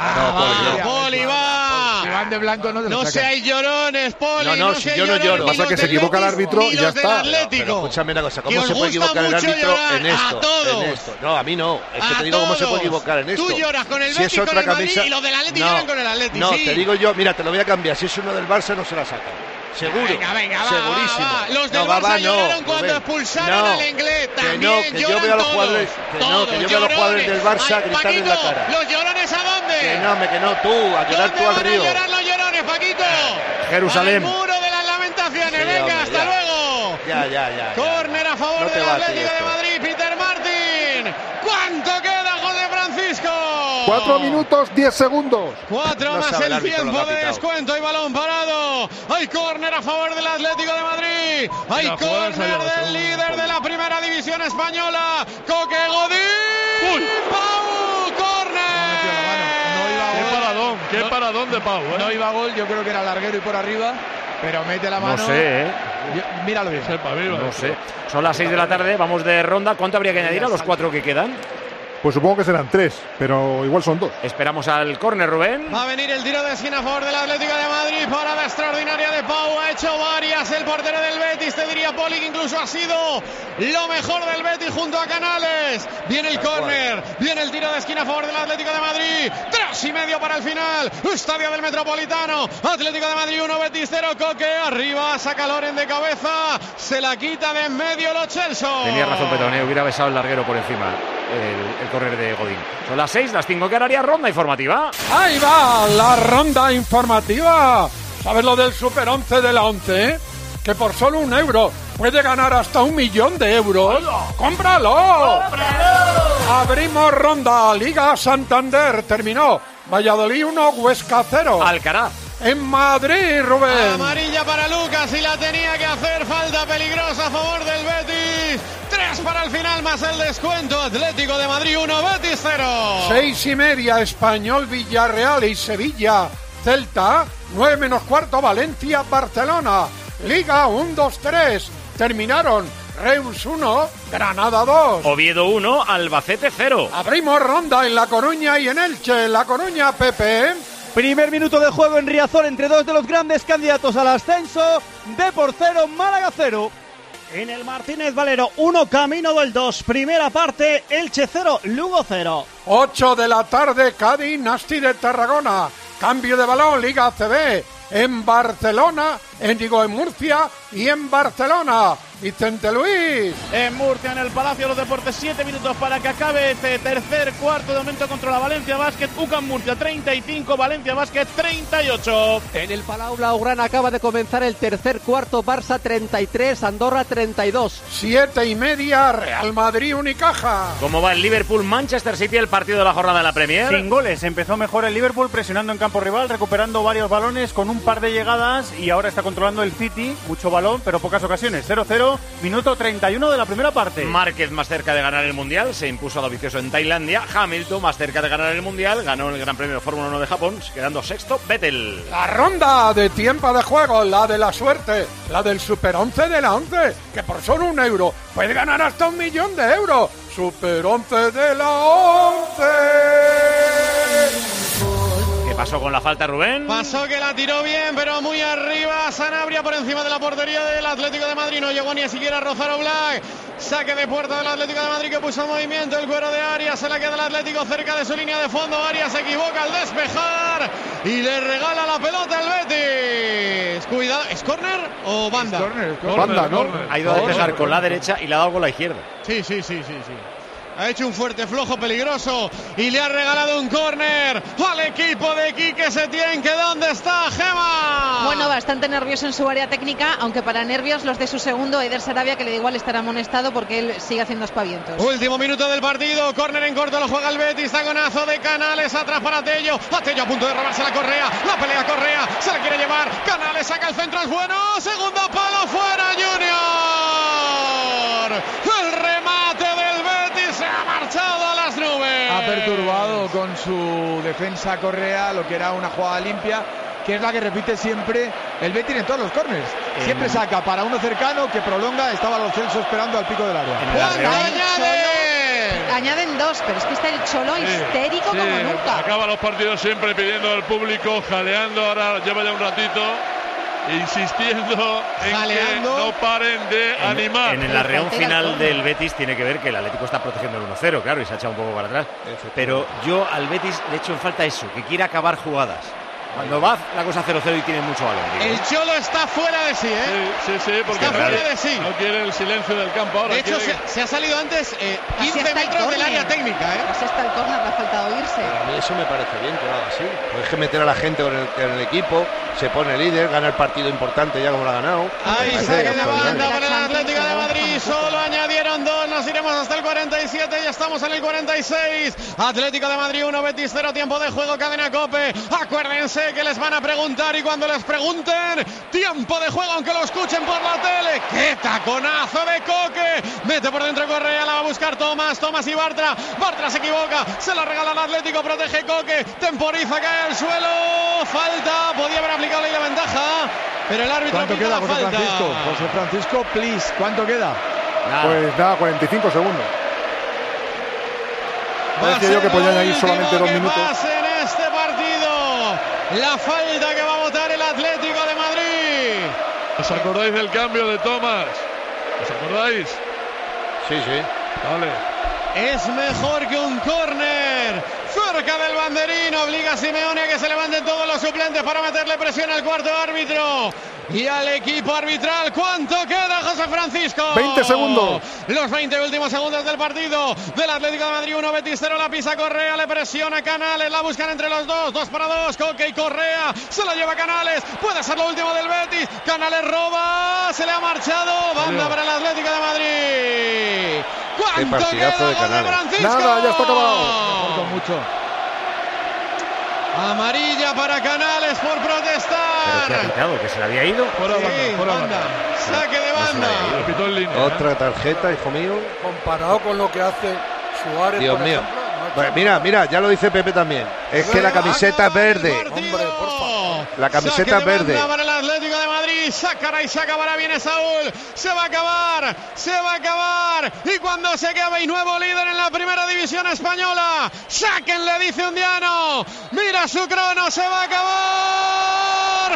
Poli va. Si van de blanco no seáis llorones, Poli. No, si yo no lloro. Pasa que se equivoca el árbitro y ya está. Pero escúchame una cosa, ¿cómo se puede equivocar el árbitro en esto? No, a mí no. Es que te digo cómo se puede equivocar en esto. Tú lloras con el Betis, con el Madrid y los del Atlético lloran con el Atlético. No, te digo yo, mira, te lo voy a cambiar. Si es uno del Barça no se la saca. Seguro. Venga, segurísimo. Va. Los del Barça lloraron cuando expulsaron al inglés. También que yo veo a los jugadores, del Barça gritarle en la cara. ¿Los llorones a dónde? Que no, tú, a llorar tú al río. ¿Dónde van a llorar los llorones, Paquito? Jerusalén. Al muro de las lamentaciones. Sí, Venga, hombre, hasta ya. luego. Ya. Córner a favor No te del va a ti Atlético de esto. Madrid. Peter Martin. ¿Cuánto queda, José Francisco? 4 minutos, 10 segundos. 4 No más sabe el el árbitro lo tiempo que ha de pitado. descuento y balón parado. Hay córner a favor del Atlético de Madrid. Hay La jugada córner salió, del segundo líder tiempo. de la primera división española. Coque Godín. Uy. Pau, córner. Qué paradón de Pau, ¿eh? No iba a gol, yo creo que era larguero y por arriba, pero mete la mano. No sé, Míralo bien. No sé. Son las 6 de la tarde, vamos de ronda. ¿Cuánto habría que añadir a los 4 que quedan? Pues supongo que serán 3, pero igual son 2. Esperamos al córner, Rubén. Va a venir el tiro de esquina a favor del Atlético de Madrid. Parada extraordinaria de Pau. Ha hecho varias el portero del Betis. Te diría, Poli, que incluso ha sido lo mejor del Betis junto a Canales. Viene el córner. Viene el tiro de esquina a favor del Atlético de Madrid. 3:30 para el final. Estadio del Metropolitano. Atlético de Madrid 1, Betis 0. Coque arriba. Saca Loren de cabeza. Se la quita de en medio Lo Celso. Tenía razón Petroneo, hubiera besado el larguero por encima el córner de Godín. Son las 6, las 5 Canarias, ronda informativa. Ahí va la ronda informativa. ¿Sabes lo del Super 11 de la 11? Que por solo €1 puede ganar hasta 1.000.000 de euros. ¡Cómpralo! Abrimos ronda. Liga Santander terminó. Valladolid 1, Huesca 0. Alcaraz. En Madrid, Rubén. Amarilla para Lucas y la tenía que hacer. Falta peligrosa a favor del Betis. 3 para el final más el descuento. Atlético de Madrid 1, Betis 0. 6:30, Español, Villarreal y Sevilla. Celta, 9 menos cuarto, Valencia, Barcelona. Liga 1, 2, 3. Terminaron. Reus 1, Granada 2. Oviedo 1, Albacete 0. Abrimos ronda en La Coruña y en Elche. La Coruña, Pepe. Primer minuto de juego en Riazor entre dos de los grandes candidatos al ascenso. Depor 0, Málaga 0. En el Martínez Valero 1, camino del 2. Primera parte, Elche 0, Lugo 0. 8 de la tarde, Cádiz, Nasti de Tarragona. Cambio de balón, Liga ACB. En Barcelona, en Murcia y en Barcelona. Vicente Luis. En Murcia, en el Palacio de los Deportes, 7 minutos para que acabe este tercer cuarto. De momento contra la Valencia Basket. UCAM Murcia 35, Valencia Basket 38. En el Palau Blaugrana acaba de comenzar el tercer cuarto. Barça 33, Andorra 32. 7:30, Real Madrid Unicaja. ¿Cómo va el Liverpool-Manchester City, el partido de la jornada de la Premier? Sin goles, empezó mejor el Liverpool presionando en campo rival, recuperando varios balones con un par de llegadas y ahora está controlando el City, mucho balón pero pocas ocasiones. 0-0, minuto 31 de la primera parte. Márquez más cerca de ganar el Mundial, se impuso a lo vicioso en Tailandia. Hamilton más cerca de ganar el Mundial, ganó el Gran Premio de Fórmula 1 de Japón, quedando sexto Vettel. La ronda de tiempo de juego, la de la suerte, la del Super 11 de la 11, que por solo €1 puede ganar hasta 1.000.000 de euros. Super 11 de la 11. ¿Qué pasó con la falta, Rubén? Pasó que la tiró bien, pero muy arriba. Sanabria por encima de la portería del Atlético de Madrid. No llegó ni siquiera a rozar Oblak. Saque de puerta del Atlético de Madrid que puso en movimiento el cuero de Arias. Se la queda el Atlético cerca de su línea de fondo. Arias se equivoca al despejar y le regala la pelota al Betis. Cuidado, ¿es córner o banda? Es córner. Banda, ¿no? Ha ido a despejar con la derecha y le ha dado con la izquierda. Sí. Ha hecho un fuerte flojo peligroso y le ha regalado un córner al equipo de Quique Setién. ¿Que dónde está, Gema? Bueno, bastante nervioso en su área técnica, aunque para nervios los de su segundo, Eder Sarabia, que le da igual estará amonestado porque él sigue haciendo aspavientos. Último minuto del partido, córner en corto, lo juega el Betis, taconazo de Canales, atrás para Tello. Tello a punto de robarse la Correa, la pelea Correa, se la quiere llevar, Canales saca el centro, es bueno, segundo palo, fuera Junior. El remate del Betis se ha marchado a las nubes. Ha perturbado con su defensa Correa lo que era una jugada limpia, que es la que repite siempre el Betis en todos los corners. Siempre saca para uno cercano que prolonga. Estaba Lo Celso esperando al pico del área. Añaden 2, pero es que está el Cholo histérico como nunca. Acaba los partidos siempre pidiendo al público, jaleando. Ahora lleva ya un ratito insistiendo en que no paren de animar. En el arreón final del Betis tiene que ver que el Atlético está protegiendo el 1-0, claro, y se ha echado un poco para atrás. Pero yo al Betis le echo en falta eso, que quiere acabar jugadas. Cuando va la cosa 0-0 y tiene mucho valor. El Cholo está fuera de sí, ¿eh? Sí, porque está fuera de sí. No quiere el silencio del campo ahora. De hecho, se ha salido antes 15 metros del área técnica, ¿eh? Así está el córner, le ha faltado irse. A mí eso me parece bien que lo haga así. Pues es que meter a la gente en el equipo, se pone líder, gana el partido importante ya como lo ha ganado. Ahí saque de banda para el Atlético de Madrid. Solo añadieron 2. Nos iremos hasta el 47 y estamos en el 46. Atlético de Madrid 1, Betis 0. Tiempo de juego, cadena COPE. Acuérdense que les van a preguntar y cuando les pregunten, tiempo de juego aunque lo escuchen por la tele. ¡Qué taconazo de Coque! Mete por dentro Correa, la va a buscar Tomás y Bartra se equivoca, se la regala al Atlético, protege Coque, temporiza, cae al suelo, falta, podía haber aplicado ley de ventaja, pero el árbitro ¿cuánto queda, José Francisco? José Francisco, please, ¿cuánto queda? Pues nada, 45 segundos. Parecía yo que podían ir solamente 2 minutos. En este partido, la falta que va a votar el Atlético de Madrid. ¿Os acordáis del cambio de Tomás? ¿Os acordáis? Sí. Vale. Es mejor que un córner. Cerca del banderín, obliga a Simeone a que se levanten todos los suplentes para meterle presión al cuarto árbitro y al equipo arbitral. ¿Cuánto queda, José Francisco? 20 segundos. Los 20 últimos segundos del partido del Atlético de Madrid 1, Betis 0. La pisa Correa, le presiona Canales, la buscan entre los dos. 2 para 2, Coque y Correa. Se la lleva Canales, puede ser lo último del Betis. Canales roba, se le ha marchado. Banda para el Atlético de Madrid. ¿Cuánto queda, de Canales? Nada, ya está acabado. Mucho. Amarilla para Canales por protestar. ¿Pero qué ha pitado? ¿Que se le había ido? Por banda. Saque de banda. Otra tarjeta, hijo mío. Comparado con lo que hace Suárez, Dios por mío. ejemplo, Mira, ya lo dice Pepe también. Es que la camiseta es verde. Hombre, por favor. La camiseta es verde. Para el Atlético de Madrid, sacará y se acabará, viene Saúl, se va a acabar, y cuando se acabe y nuevo líder en la primera división española, saquen, le dice Undiano, mira su crono, se va a acabar,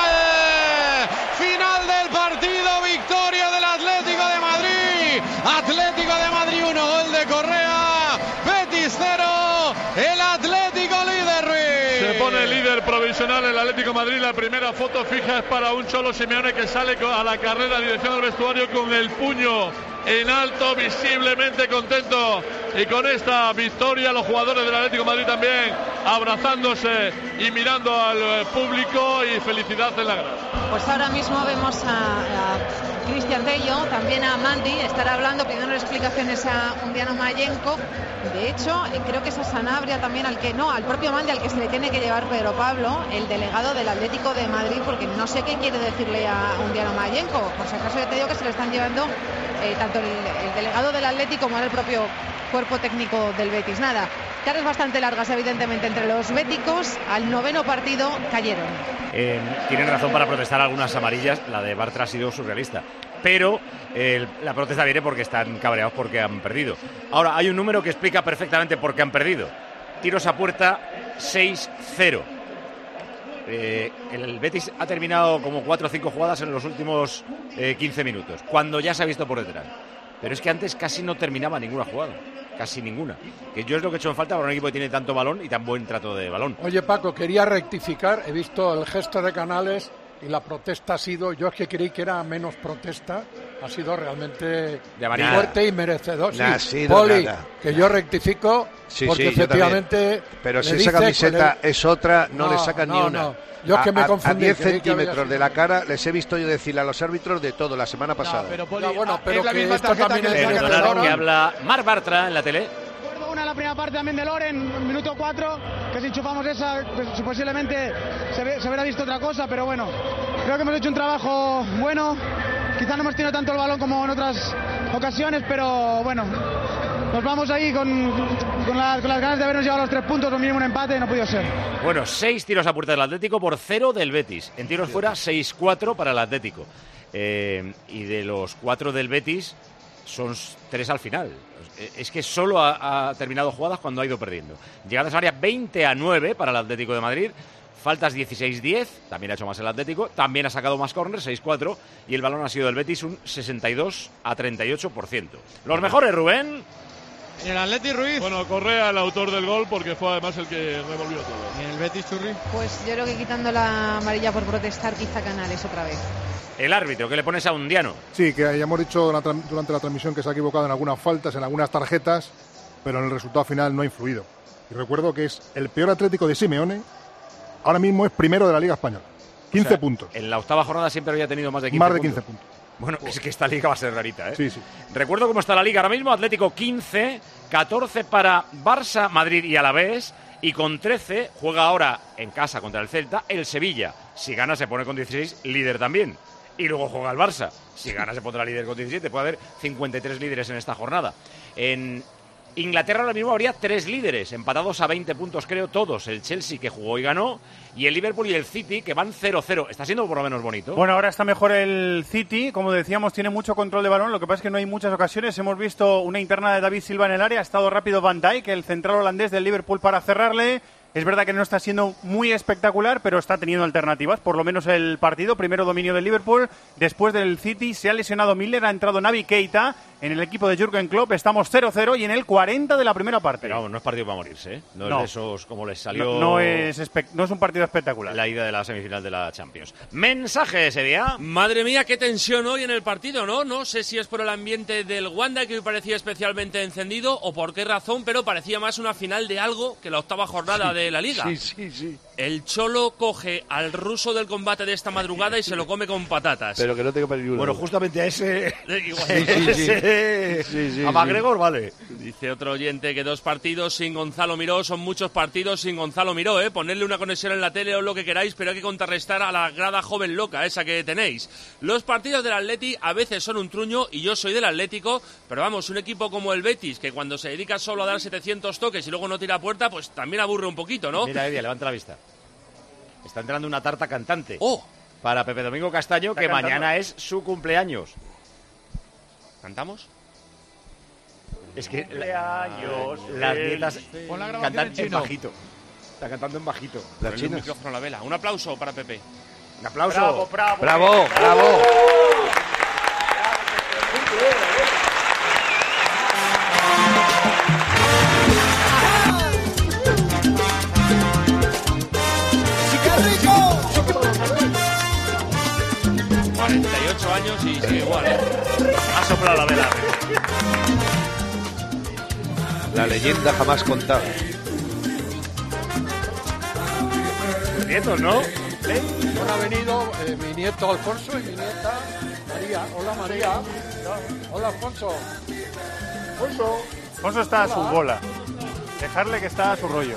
final del partido, victoria del Atlético de Madrid 1, gol de Correa, Betis 0, el Atlético líder, Ruiz. Se pone líder provisional el Atlético de Madrid. La primera foto fija es para un Cholo Simeone que sale a la carrera en dirección al vestuario con el puño en alto, visiblemente contento, y con esta victoria los jugadores del Atlético de Madrid también abrazándose y mirando al público, y felicidad en la grada. Pues ahora mismo vemos a Cristian Tello, también a Mandy, estar hablando, pidiendo explicaciones a Undiano Mayenko. De hecho, creo que es a Sanabria también al propio Mandy al que se le tiene que llevar Pedro Pablo, el delegado del Atlético de Madrid, porque no sé qué quiere decirle a Undiano Mayenko. Por si acaso, ya te digo que se lo están llevando tanto el delegado del Atlético como el propio cuerpo técnico del Betis. Nada, caras bastante largas evidentemente entre los béticos. Al 9º partido cayeron. Tienen razón para protestar algunas amarillas. La de Bartra ha sido surrealista, pero la protesta viene porque están cabreados porque han perdido. Ahora, hay un número que explica perfectamente por qué han perdido. Tiros a puerta 6-0. El Betis ha terminado como 4 o 5 jugadas en los últimos 15 minutos, cuando ya se ha visto por detrás. Pero es que antes casi no terminaba ninguna jugada, casi ninguna. Que yo es lo que he hecho en falta para un equipo que tiene tanto balón y tan buen trato de balón. Oye, Paco, quería rectificar, he visto el gesto de Canales y la protesta ha sido, yo es que creí que era menos protesta, ha sido realmente fuerte y merecedor. Poli, que yo rectifico, porque efectivamente... Pero si esa camiseta es otra, no le sacan ni una. Yo es que me confundí. A 10 centímetros de la cara les he visto yo decirle a los árbitros de todo la semana pasada. Pero Poli, pero es la que misma esto tarjeta también que es que habla Marc Bartra en la tele. Una en la primera parte también de Loren, minuto 4, que si enchufamos esa, pues, posiblemente se hubiera visto otra cosa, pero bueno, creo que hemos hecho un trabajo bueno, quizá no hemos tenido tanto el balón como en otras ocasiones, pero bueno, nos vamos ahí con las ganas de habernos llevado los 3 puntos, o mínimo un empate, y no ha podido ser. Bueno, 6 tiros a puerta del Atlético por 0 del Betis, en tiros fuera 6-4 para el Atlético, y de los 4 del Betis son 3 al final. Es que solo ha terminado jugadas cuando ha ido perdiendo. Llegadas a área 20-9 para el Atlético de Madrid. Faltas 16-10, también ha hecho más el Atlético. También ha sacado más córners, 6-4. Y el balón ha sido del Betis un 62-38%. Los mejores, Rubén. ¿Y el Atleti, Ruiz? Bueno, Correa, el autor del gol, porque fue además el que revolvió todo. ¿Y en el Betis, Churri? Pues yo creo que quitando la amarilla por protestar, quizá Canales otra vez. El árbitro, ¿qué le pones a Undiano? Sí, que ya hemos dicho durante la transmisión que se ha equivocado en algunas faltas, en algunas tarjetas, pero en el resultado final no ha influido. Y recuerdo que es el peor Atlético de Simeone, ahora mismo es primero de la Liga Española. 15 puntos. En la octava jornada siempre había tenido más de 15 puntos. Más de 15 puntos. Bueno, es que esta liga va a ser rarita, ¿eh? Sí, sí. Recuerdo cómo está la liga ahora mismo. Atlético 15, 14 para Barça, Madrid y Alavés. Y con 13 juega ahora en casa contra el Celta el Sevilla. Si gana se pone con 16, líder también. Y luego juega el Barça. Si gana se pondrá líder con 17. Puede haber 53 líderes en esta jornada. En Inglaterra ahora mismo habría 3 líderes, empatados a 20 puntos creo todos. El Chelsea, que jugó y ganó, y el Liverpool y el City, que van 0-0. Está siendo por lo menos bonito. Bueno, ahora está mejor el City, como decíamos, tiene mucho control de balón. Lo que pasa es que no hay muchas ocasiones. Hemos visto una interna de David Silva en el área, ha estado rápido Van Dijk, el central holandés del Liverpool, para cerrarle. Es verdad que no está siendo muy espectacular, pero está teniendo alternativas. Por lo menos el partido, primero dominio del Liverpool, después del City se ha lesionado Miller, ha entrado Naby Keita en el equipo de Jürgen Klopp. Estamos 0-0 y en el 40 de la primera parte. Pero vamos, no es partido para morirse, ¿eh? No es de esos como les salió. No es un partido espectacular. La ida de la semifinal de la Champions. Mensaje ese día. Madre mía, qué tensión hoy en el partido, ¿no? No sé si es por el ambiente del Wanda, que hoy parecía especialmente encendido, o por qué razón, pero parecía más una final de algo que la octava jornada de la Liga. Sí. El Cholo coge al ruso del combate de esta madrugada y se lo come con patatas. Pero que no tengo peligro. Bueno, justamente a ese... Sí, a McGregor, vale. Dice otro oyente que 2 partidos sin Gonzalo Miró son muchos partidos sin Gonzalo Miró, ¿eh? Ponerle una conexión en la tele o lo que queráis, pero hay que contrarrestar a la grada joven loca esa que tenéis. Los partidos del Atleti a veces son un truño y yo soy del Atlético, pero vamos, un equipo como el Betis, que cuando se dedica solo a dar 700 toques y luego no tira a puerta, pues también aburre un poquito, ¿no? Mira, Edia, levanta la vista. Está entrando una tarta cantante. ¡Oh! Para Pepe Domingo Castaño, que mañana es su cumpleaños. ¿Cantamos? Es que las nietas cantan en bajito. Está cantando en bajito. Las chinas. Un micrófono a la vela. Un aplauso para Pepe. Un aplauso. Bravo. Años y sigue igual. Ha soplado la vela. La leyenda jamás contada. Nietos, ¿no? Han venido mi nieto Alfonso y mi nieta María. Hola, María. Hola, Alfonso. Alfonso está a su bola. Dejarle que está a su rollo.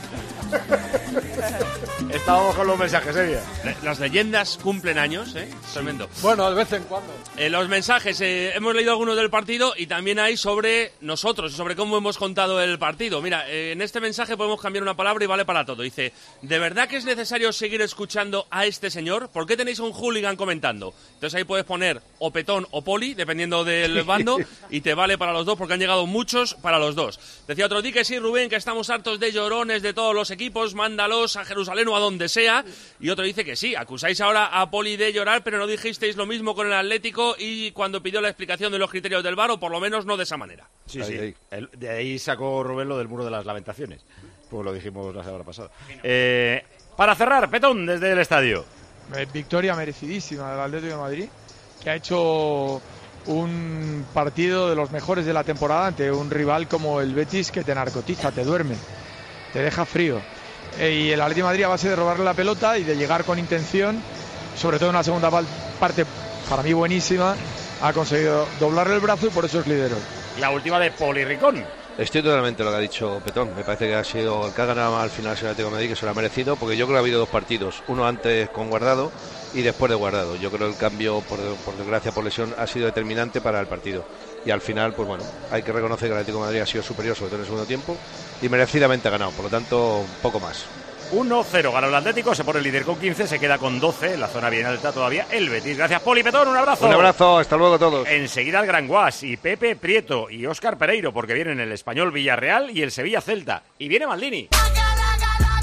Estábamos con los mensajes, Edia. Las leyendas cumplen años, ¿eh? Tremendo. Bueno, de vez en cuando. Los mensajes, hemos leído algunos del partido y también hay sobre nosotros y sobre cómo hemos contado el partido. Mira, en este mensaje podemos cambiar una palabra y vale para todo. Dice, ¿de verdad que es necesario seguir escuchando a este señor? ¿Por qué tenéis a un hooligan comentando? Entonces ahí puedes poner o Petón o Poli, dependiendo del bando, y te vale para los dos porque han llegado muchos para los dos. Decía otro, di que sí, Rubén, que estamos hartos de llorones de todos los equipos, mándalos a Jerusalén o a donde sea. Y otro dice que sí, acusáis ahora a Poli de llorar, pero no dijisteis lo mismo con el Atlético y cuando pidió la explicación de los criterios del VAR, o por lo menos no de esa manera. Sí. De ahí sacó Rubén lo del muro de las lamentaciones, pues lo dijimos la semana pasada. Para cerrar, Petón, desde el estadio. Victoria merecidísima del Atlético de Madrid, que ha hecho un partido de los mejores de la temporada ante un rival como el Betis, que te narcotiza, te duerme, te deja frío. Y el Atlético de Madrid, a base de robarle la pelota y de llegar con intención, sobre todo en la segunda parte, para mí buenísima, ha conseguido doblarle el brazo y por eso es líder hoy. La última de Poli Ricón. Estoy totalmente lo que ha dicho Petón. Me parece que ha sido el que ha ganado al final el Atlético de Madrid, que se lo ha merecido, porque yo creo que ha habido 2 partidos, uno antes con Guardado y después de Guardado. Yo creo que el cambio, por desgracia, por lesión, ha sido determinante para el partido. Y al final, pues bueno, hay que reconocer que el Atlético de Madrid ha sido superior, sobre todo en el segundo tiempo, y merecidamente ha ganado, por lo tanto, un poco más. 1-0 ganó el Atlético, se pone el líder con 15, se queda con 12, en la zona bien alta todavía el Betis. Gracias, Poli, Petón, un abrazo. Un abrazo, hasta luego a todos. Enseguida el Gran Guas y Pepe Prieto y Óscar Pereiro, porque vienen el Español Villarreal y el Sevilla Celta. Y viene Maldini. Aquí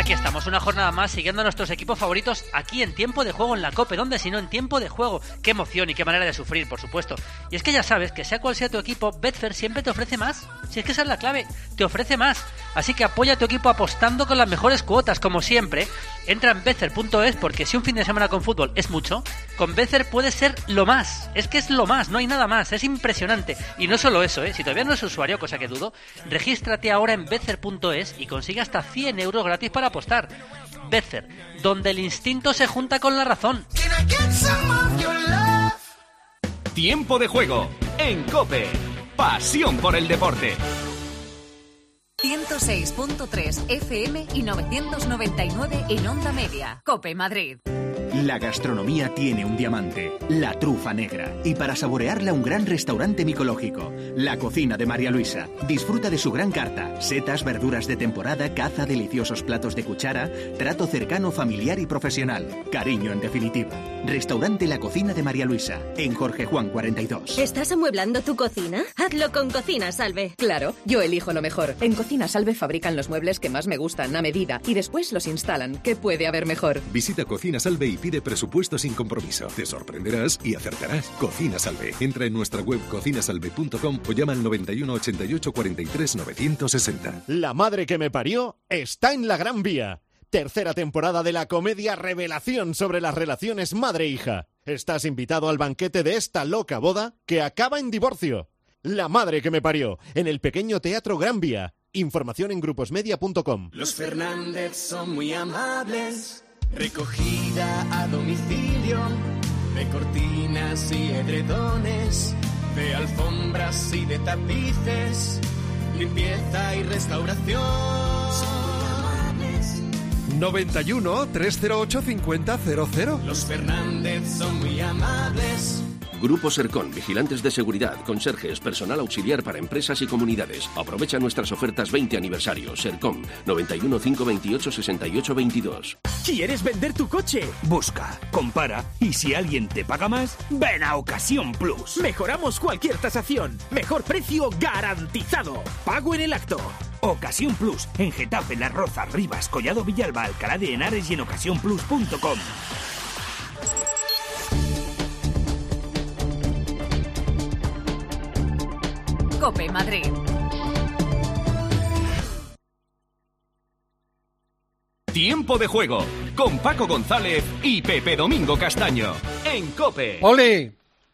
aquí estamos, una jornada más siguiendo a nuestros equipos favoritos aquí en Tiempo de Juego en la COPE. ¿Dónde si no en Tiempo de Juego? Qué emoción y qué manera de sufrir, por supuesto. Y es que ya sabes que sea cual sea tu equipo, Betfair siempre te ofrece más. Si es que esa es la clave, te ofrece más. Así que apoya a tu equipo apostando con las mejores cuotas, como siempre. Entra en Betfair.es porque si un fin de semana con fútbol es mucho, con Betfair puede ser lo más. Es que es lo más, no hay nada más, es impresionante. Y no solo eso, si todavía no eres usuario, cosa que dudo, regístrate ahora en Betfair.es y consigue hasta 100 euros gratis para apostar. Betfair, donde el instinto se junta con la razón. Tiempo de Juego en COPE. Pasión por el deporte. 106.3 FM y 999 en Onda Media. COPE Madrid. La gastronomía tiene un diamante, la trufa negra. Y para saborearla, un gran restaurante micológico. La Cocina de María Luisa. Disfruta de su gran carta. Setas, verduras de temporada, caza, deliciosos platos de cuchara, trato cercano, familiar y profesional. Cariño, en definitiva. Restaurante La Cocina de María Luisa, en Jorge Juan 42. ¿Estás amueblando tu cocina? Hazlo con Cocina Salve. Claro, yo elijo lo mejor. En Cocina Salve fabrican los muebles que más me gustan a medida y después los instalan. ¿Qué puede haber mejor? Visita Cocina Salve y pide presupuesto sin compromiso. Te sorprenderás y acertarás. Cocina Salve. Entra en nuestra web cocinasalve.com o llama al 91 88 43 960. La madre que me parió está en la Gran Vía. Tercera temporada de la comedia Revelación sobre las relaciones madre-hija. Estás invitado al banquete de esta loca boda que acaba en divorcio. La madre que me parió, en el pequeño Teatro Gran Vía. Información en gruposmedia.com. Los Fernández son muy amables. Recogida a domicilio de cortinas y edredones, de alfombras y de tapices, limpieza y restauración. 91 308 5000. Los Fernández son muy amables. Grupo Sercon, vigilantes de seguridad, conserjes, personal auxiliar para empresas y comunidades. Aprovecha nuestras ofertas 20 aniversario. Sercon, 91 528 68 22. ¿Quieres vender tu coche? Busca, compara y si alguien te paga más, ven a Ocasión Plus. Mejoramos cualquier tasación. Mejor precio garantizado. Pago en el acto. Ocasión Plus, en Getafe, Las Rozas, Rivas, Collado Villalba, Alcalá de Henares y en ocasiónplus.com. COPE Madrid. Tiempo de Juego con Paco González y Pepe Domingo Castaño en COPE. Poli,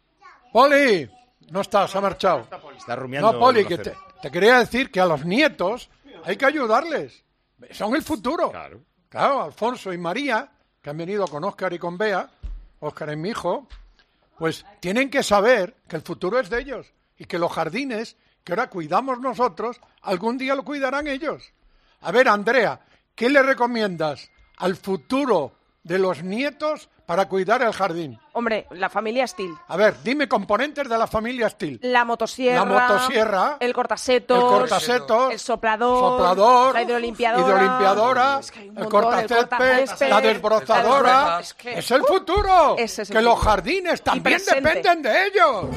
no está, se ha marchado. Está rumiando. No, Poli, que te quería decir que a los nietos hay que ayudarles. Son el futuro. Claro, Alfonso y María, que han venido con Óscar y con Bea, Óscar es mi hijo, pues tienen que saber que el futuro es de ellos. Y que los jardines, que ahora cuidamos nosotros, algún día lo cuidarán ellos. A ver, Andrea, ¿qué le recomiendas al futuro de los nietos para cuidar el jardín? Hombre, la familia Steel. A ver, dime componentes de la familia Steel. La motosierra. El cortasetos. El soplador. La hidrolimpiadora. Es que el cortacésped. La desbrozadora. Es el futuro. Es el que los jardines también dependen de ellos.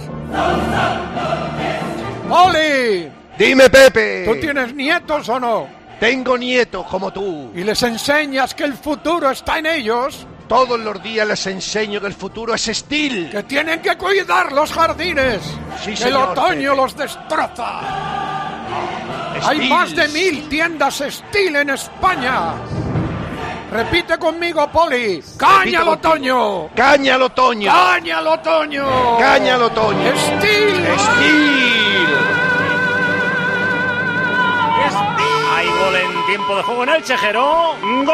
¡Poli! Dime, Pepe. ¿Tú tienes nietos o no? Tengo nietos como tú. ¿Y les enseñas que el futuro está en ellos? Todos los días les enseño que el futuro es Steel. Que tienen que cuidar los jardines. Sí, que señor, el otoño Pepe los destroza. Steel. Hay más de 1000 tiendas Steel en España. Repite conmigo, Poli. ¡Caña al otoño! ¡Caña al otoño! ¡Caña al otoño! ¡Caña al otoño! ¡Steel! Hay gol en tiempo de juego en el Chejero.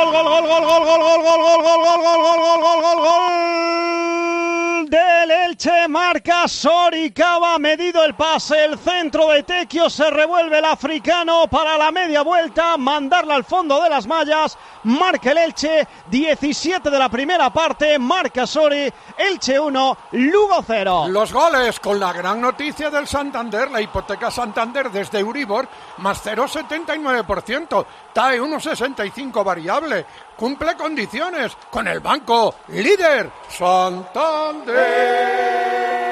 Gol del Elche, marca Soricaba, medido el pase, el centro de Tequio, se revuelve el africano para la media vuelta, mandarla al fondo de las mallas, marca el Elche, 17 de la primera parte, marca Sori, Elche 1, Lugo 0. Los goles con la gran noticia del Santander, la hipoteca Santander desde Euribor, más 0,79%, TAE 1,65 variable, cumple condiciones con el banco líder Santander.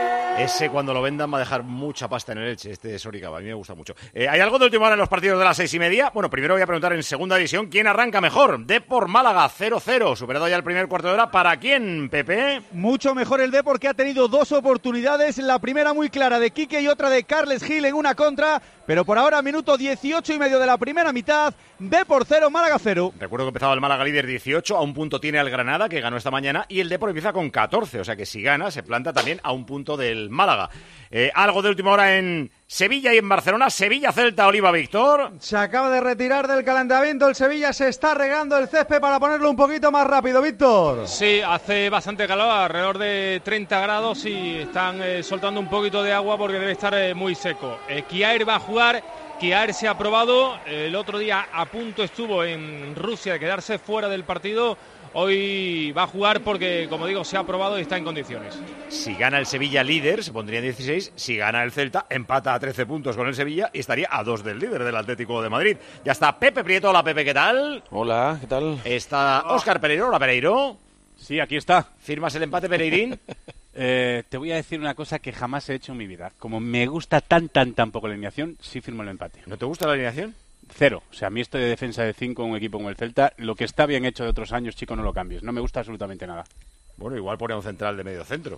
Ese cuando lo vendan va a dejar mucha pasta en el Elche, este Soricaba, a mí me gusta mucho. ¿Hay algo de última hora en los partidos de las 6:30? Bueno, primero voy a preguntar en segunda división, ¿quién arranca mejor? Depor Málaga 0-0, superado ya el primer cuarto de hora, ¿para quién, Pepe? Mucho mejor el Depor, que ha tenido dos oportunidades, la primera muy clara de Quique y otra de Carles Gil en una contra, pero por ahora minuto 18:30 de la primera mitad, Depor 0, Málaga 0. Recuerdo que empezaba el Málaga líder 18, a un punto tiene al Granada, que ganó esta mañana, y el Depor empieza con 14, o sea que si gana se planta también a un punto del Málaga. Algo de última hora en Sevilla y en Barcelona. Sevilla-Celta, Oliva Víctor. Se acaba de retirar del calentamiento el Sevilla, se está regando el césped para ponerlo un poquito más rápido, Víctor. Sí, hace bastante calor, alrededor de 30 grados y están soltando un poquito de agua porque debe estar muy seco. Kjaer va a jugar, Kjaer se ha probado, el otro día a punto estuvo en Rusia de quedarse fuera del partido. Hoy va a jugar porque, como digo, se ha probado y está en condiciones. Si gana el Sevilla líder, se pondría en 16. Si gana el Celta, empata a 13 puntos con el Sevilla y estaría a 2 del líder del Atlético de Madrid. Ya está Pepe Prieto. Hola, Pepe, ¿qué tal? Hola, ¿qué tal? Está Óscar Pereiro. Hola, Pereiro. Sí, aquí está. ¿Firmas el empate, Pereirín? Te voy a decir una cosa que jamás he hecho en mi vida. Como me gusta tan poco la alineación, sí firmo el empate. ¿No te gusta la alineación? 0. O sea, a mí esto de defensa de 5 en un equipo como el Celta, lo que está bien hecho de otros años, chico, no lo cambies. No me gusta absolutamente nada. Bueno, igual pone a un central de medio centro.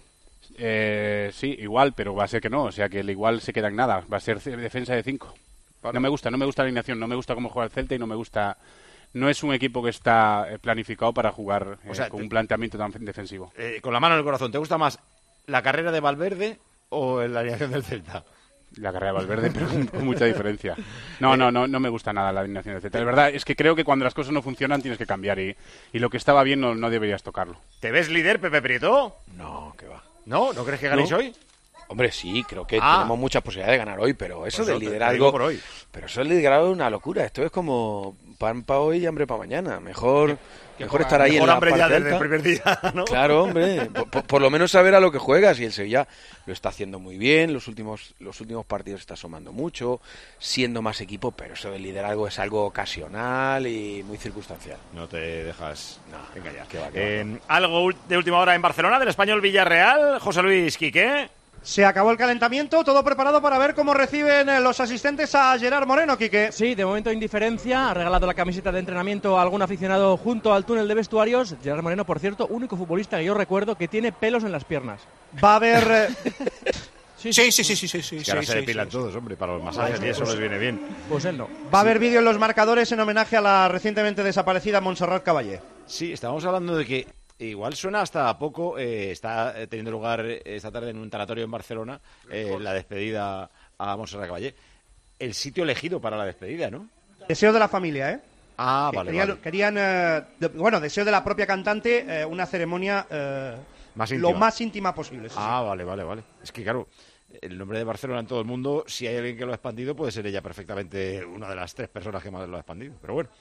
Sí, igual, pero va a ser que no. O sea, que el igual se queda en nada. Va a ser defensa de 5. Vale. No me gusta la alineación. No me gusta cómo juega el Celta y no me gusta... No es un equipo que está planificado para jugar con un planteamiento tan defensivo. Con la mano en el corazón, ¿te gusta más la carrera de Valverde o la alineación del Celta? La carrera de Valverde, pero con mucha diferencia. No me gusta nada la alineación del Celta. La verdad es que creo que cuando las cosas no funcionan tienes que cambiar y lo que estaba bien no deberías tocarlo. ¿Te ves líder, Pepe Prieto? No, que va. ¿No crees que ganéis hoy? Hombre, sí, creo que tenemos muchas posibilidades de ganar hoy, pero eso del liderazgo... Pero eso del liderazgo es una locura. Esto es como pan para hoy y hambre para mañana. Mejor estar ahí en la hambre parte ya desde alta. el primer día, ¿no? Claro, hombre. Por lo menos saber a lo que juegas. Y el Sevilla lo está haciendo muy bien. Los últimos partidos está asomando mucho, siendo más equipo, pero eso del liderazgo es algo ocasional y muy circunstancial. No te dejas engañar. Que va. Algo de última hora en Barcelona, del Español Villarreal. José Luis Quique. Se acabó el calentamiento, todo preparado para ver cómo reciben los asistentes a Gerard Moreno, Quique. Sí, de momento indiferencia, ha regalado la camiseta de entrenamiento a algún aficionado junto al túnel de vestuarios. Gerard Moreno, por cierto, único futbolista que yo recuerdo que tiene pelos en las piernas. Va a haber... Sí. Que ahora se depilan todos, hombre, para los masajes y eso les viene bien. Pues él no. Va a haber vídeo en los marcadores en homenaje a la recientemente desaparecida Montserrat Caballé. Sí, estábamos hablando de que igual suena hasta poco, está teniendo lugar esta tarde en un tanatorio en Barcelona la despedida a Montserrat Caballé. El sitio elegido para la despedida, ¿no? Deseo de la familia, ¿eh? Ah, vale. Querían, deseo de la propia cantante, una ceremonia lo más íntima posible. Sí, vale. Es que claro, el nombre de Barcelona en todo el mundo, si hay alguien que lo ha expandido, puede ser ella perfectamente una de las 3 personas que más lo ha expandido. Pero bueno,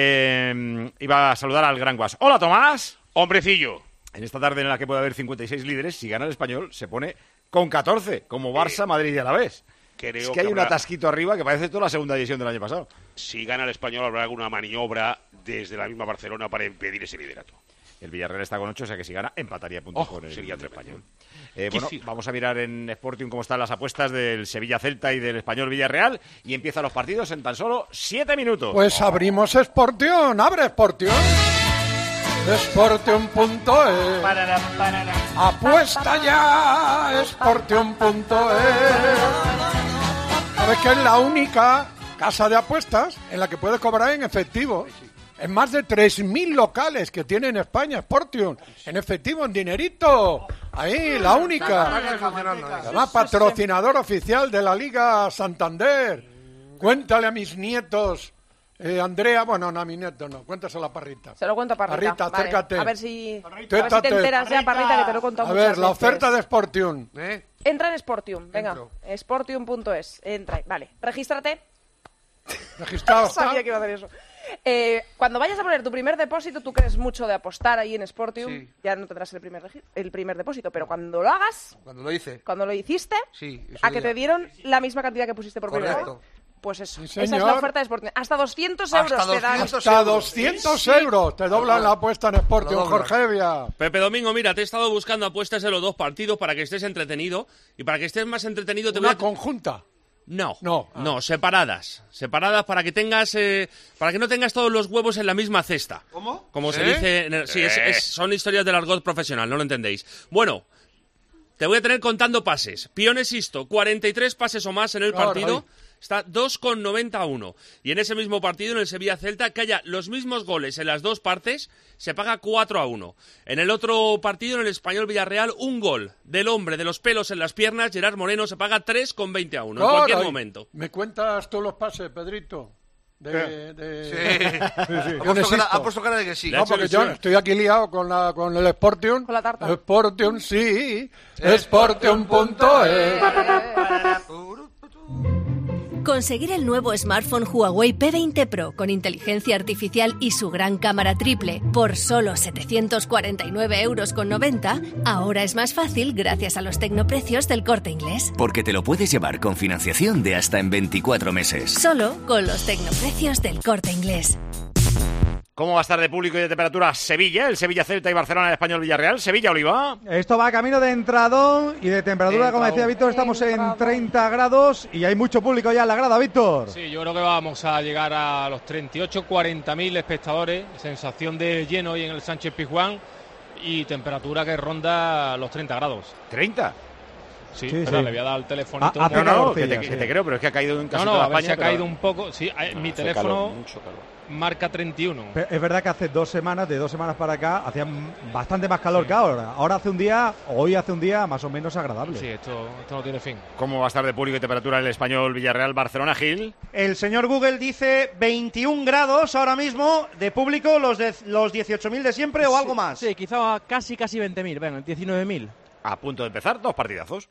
iba a saludar al Gran Guas. Hola, Tomás. Hombrecillo. En esta tarde en la que puede haber 56 líderes, si gana el Español, se pone con 14, como Barça, Madrid y Alavés. Es que hay un atasquito arriba que parece toda la segunda división del año pasado. Si gana el Español, habrá alguna maniobra desde la misma Barcelona para impedir ese liderato. El Villarreal está con 8, o sea que si gana, empataría puntos con el Español. Bueno, vamos a mirar en Sportium cómo están las apuestas del Sevilla-Celta y del Español-Villarreal. Y empiezan los partidos en tan solo 7 minutos. Pues abrimos Sportium. ¡Abre Sportium! Sportium.es. Apuesta ya. Sportium.es. ¿Sabes que es la única casa de apuestas en la que puedes cobrar en efectivo? En más de 3.000 locales que tiene en España, Sportium, en efectivo, en dinerito. Ahí, la única. Además, patrocinador oficial de la Liga Santander. Cuéntale a mis nietos, Andrea, bueno, no a mi nieto, no, cuéntaselo a Parrita. Se lo cuento a Parrita. Parrita, vale. acércate. A ver si te enteras ya, Parrita, que te lo he contado muchas veces. A ver, la oferta de Sportium. Entra en Sportium, venga, Sportium.es, entra, vale, regístrate. Registrado. Sabía que iba a hacer eso. Cuando vayas a poner tu primer depósito, tú crees mucho de apostar ahí en Sportium, ya no tendrás el primer depósito, pero cuando lo hagas, cuando lo hiciste, a que te dieron la misma cantidad que pusiste por primera vez. Pues eso, Sí, esa es señor. la oferta de Sportium. Hasta 200 euros te dan. Hasta 200 euros. Te doblan la apuesta en Sportium, Jorge Evia. Pepe Domingo, mira, te he estado buscando apuestas de los dos partidos para que estés entretenido. Y para que estés más entretenido te voy Una a... conjunta. No, separadas para que tengas, para que no tengas todos los huevos en la misma cesta. ¿Cómo? Como se dice, son historias del argot profesional, no lo entendéis. Bueno, te voy a tener contando pases. Pione Sisto, 43 pases o más en el partido. Está 2,91. Y en ese mismo partido, en el Sevilla-Celta, que haya los mismos goles en las dos partes, se paga 4-1. En el otro partido, en el Español-Villarreal, un gol del hombre de los pelos en las piernas, Gerard Moreno, se paga 3,21 en cualquier momento. ¿Me cuentas tú los pases, Pedrito? Sí. Ha puesto cara de que sí. No, porque yo estoy aquí liado con el Sportium. Con la tarta. Sportium, sí. Sportium.es. Conseguir el nuevo smartphone Huawei P20 Pro con inteligencia artificial y su gran cámara triple por solo 749,90 € ahora es más fácil gracias a los tecnoprecios del Corte Inglés. Porque te lo puedes llevar con financiación de hasta en 24 meses. Solo con los tecnoprecios del Corte Inglés. ¿Cómo va a estar de público y de temperatura Sevilla? El Sevilla-Celta y Barcelona, el Español-Villarreal. Sevilla-Oliva. Esto va camino de entradón y de temperatura, como decía Víctor, estamos en 30 grados y hay mucho público ya en la grada, Víctor. Sí, yo creo que vamos a llegar a los 38-40.000 espectadores. Sensación de lleno hoy en el Sánchez-Pizjuán y temperatura que ronda los 30 grados. ¿30? Sí, Sí, espera, sí. le voy a dar el telefonito. Que te creo, pero es que ha caído en casi No, toda a ver si España. ha caído un poco. Sí, mi teléfono marca 31. Pero es verdad que hace 2 semanas, de 2 semanas para acá, hacía bastante más calor que ahora. Ahora hace un día, hoy hace un día más o menos agradable. Sí, esto no tiene fin. ¿Cómo va a estar de público y temperatura el Español-Villarreal-Barcelona, Gil? El señor Google dice 21 grados ahora mismo de público, los 18.000 de siempre o algo más. Sí, quizá casi 20.000, venga, 19.000. A punto de empezar, 2 partidazos.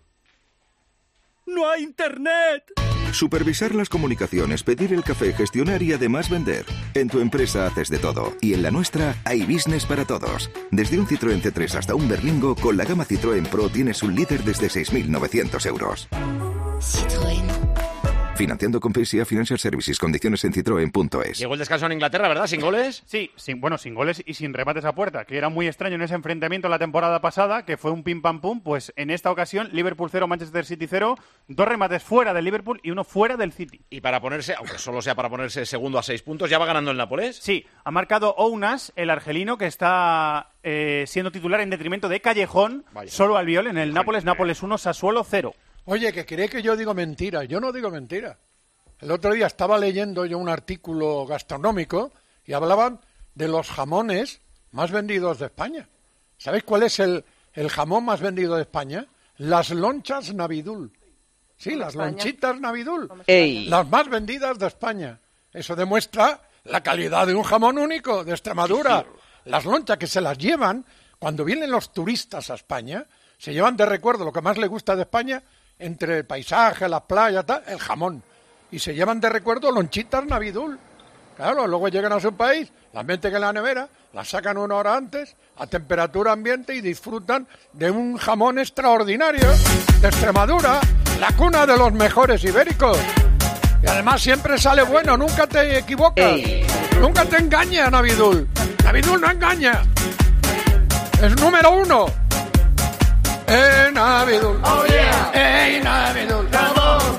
¡No hay internet! Supervisar las comunicaciones, pedir el café, gestionar y además vender. En tu empresa haces de todo. Y en la nuestra hay business para todos. Desde un Citroën C3 hasta un Berlingo, con la gama Citroën Pro tienes un líder desde 6.900 euros. Citroën. Financiando con PSA Financial Services. Condiciones en citroen.es. Llegó el descanso en Inglaterra, ¿verdad? ¿Sin goles? Sí, sin goles y sin remates a puerta, que era muy extraño en ese enfrentamiento la temporada pasada, que fue un pim pam pum. Pues en esta ocasión, Liverpool 0, Manchester City 0, 2 remates fuera del Liverpool y 1 fuera del City. Y para ponerse, aunque solo sea para ponerse segundo a 6 puntos, ¿ya va ganando el Nápoles? Sí, ha marcado Ounas, el argelino, que está siendo titular en detrimento de Callejón, solo Albiol en el Nápoles 1, Sassuolo 0. Oye, que cree que yo digo mentira. Yo no digo mentira. El otro día estaba leyendo yo un artículo gastronómico y hablaban de los jamones más vendidos de España. ¿Sabéis cuál es el jamón más vendido de España? Las lonchas Navidul. Sí, las lonchitas Navidul. Las más vendidas de España. Eso demuestra la calidad de un jamón único de Extremadura. Las lonchas que se las llevan, cuando vienen los turistas a España, se llevan de recuerdo lo que más les gusta de España, entre el paisaje, las playas, tal, el jamón. Y se llevan de recuerdo lonchitas Navidul. Claro, luego llegan a su país, las meten en la nevera, las sacan 1 hora antes, a temperatura ambiente y disfrutan de un jamón extraordinario de Extremadura, la cuna de los mejores ibéricos. Y además siempre sale bueno, nunca te equivocas, nunca te engaña Navidul. Navidul no engaña. Es número 1. Navidul. Oh yeah. Navidul. Navidul.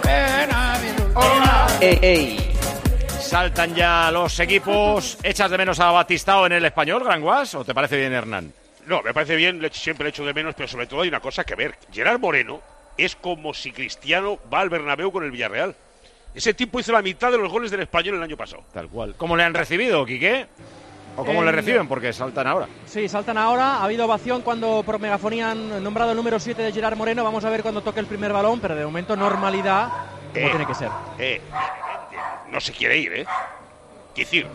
Saltan ya los equipos. ¿Echas de menos a Batistao en el Español, Gran Guas? ¿O te parece bien, Hernán? No, me parece bien, siempre le echo de menos, pero sobre todo hay una cosa que ver. Gerard Moreno es como si Cristiano va al Bernabéu con el Villarreal. Ese tipo hizo la mitad de los goles del Español el año pasado. Tal cual. ¿Cómo le han recibido, Quique? ¿O cómo le reciben? Porque saltan ahora. Sí, saltan ahora. Ha habido ovación cuando por megafonía han nombrado el número 7 de Gerard Moreno. Vamos a ver cuando toque el primer balón, pero de momento normalidad como tiene que ser. No se quiere ir, ¿eh? Quicir.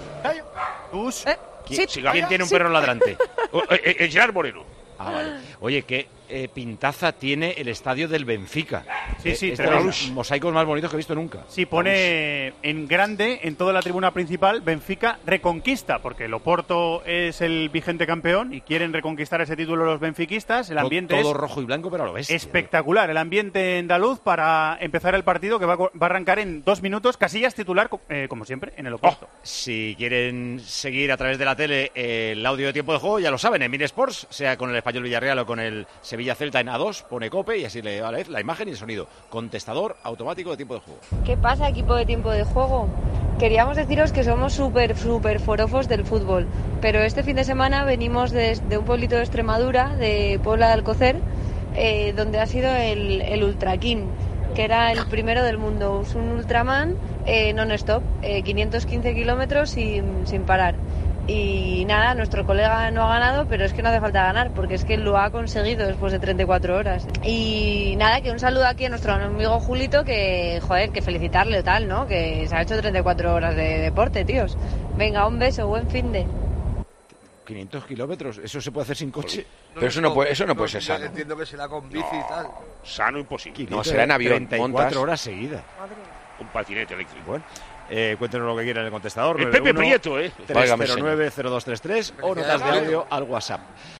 ¿Quién tiene un perro ladrante? Gerard Moreno. Ah, vale. Oye, pintaza tiene el estadio del Benfica. Sí, Es de tremendo. los mosaicos más bonitos que he visto nunca. Sí, pone en grande, en toda la tribuna principal, Benfica Reconquista, porque el Oporto es el vigente campeón y quieren reconquistar ese título los benfiquistas. El ambiente todo es rojo y blanco, pero a lo bestia. espectacular. El ambiente andaluz para empezar el partido, que va a arrancar en 2 minutos. Casillas titular, como siempre, en el Oporto. Si quieren seguir a través de la tele el audio de tiempo de juego, ya lo saben, en Minesports, sea con el Español Villarreal o con el Sevilla Celta en A2, pone Cope y así le va a leer la imagen y el sonido. Contestador automático de tiempo de juego. ¿Qué pasa, equipo de tiempo de juego? Queríamos deciros que somos súper forofos del fútbol, pero este fin de semana venimos de un pueblito de Extremadura, de Puebla de Alcocer, donde ha sido el Ultra King, que era el primero del mundo. Es un Ultraman non-stop, 515 kilómetros sin parar. Y nada, nuestro colega no ha ganado, pero es que no hace falta ganar, porque es que lo ha conseguido después de 34 horas. Y nada, que un saludo aquí a nuestro amigo Julito, que, joder, que felicitarle o tal, ¿no? Que se ha hecho 34 horas de deporte, tíos. Venga, un beso, buen finde. 500 kilómetros, ¿eso se puede hacer sin coche? Pero eso no puede ser sano. Entiendo que será con bici y tal. Sano imposible. No, será en avión. 34 montas. horas seguidas. Un patinete eléctrico. Bueno, cuéntenos lo que quieran en el contestador. El Pepe Prieto, 309-0233 o notas de audio al WhatsApp.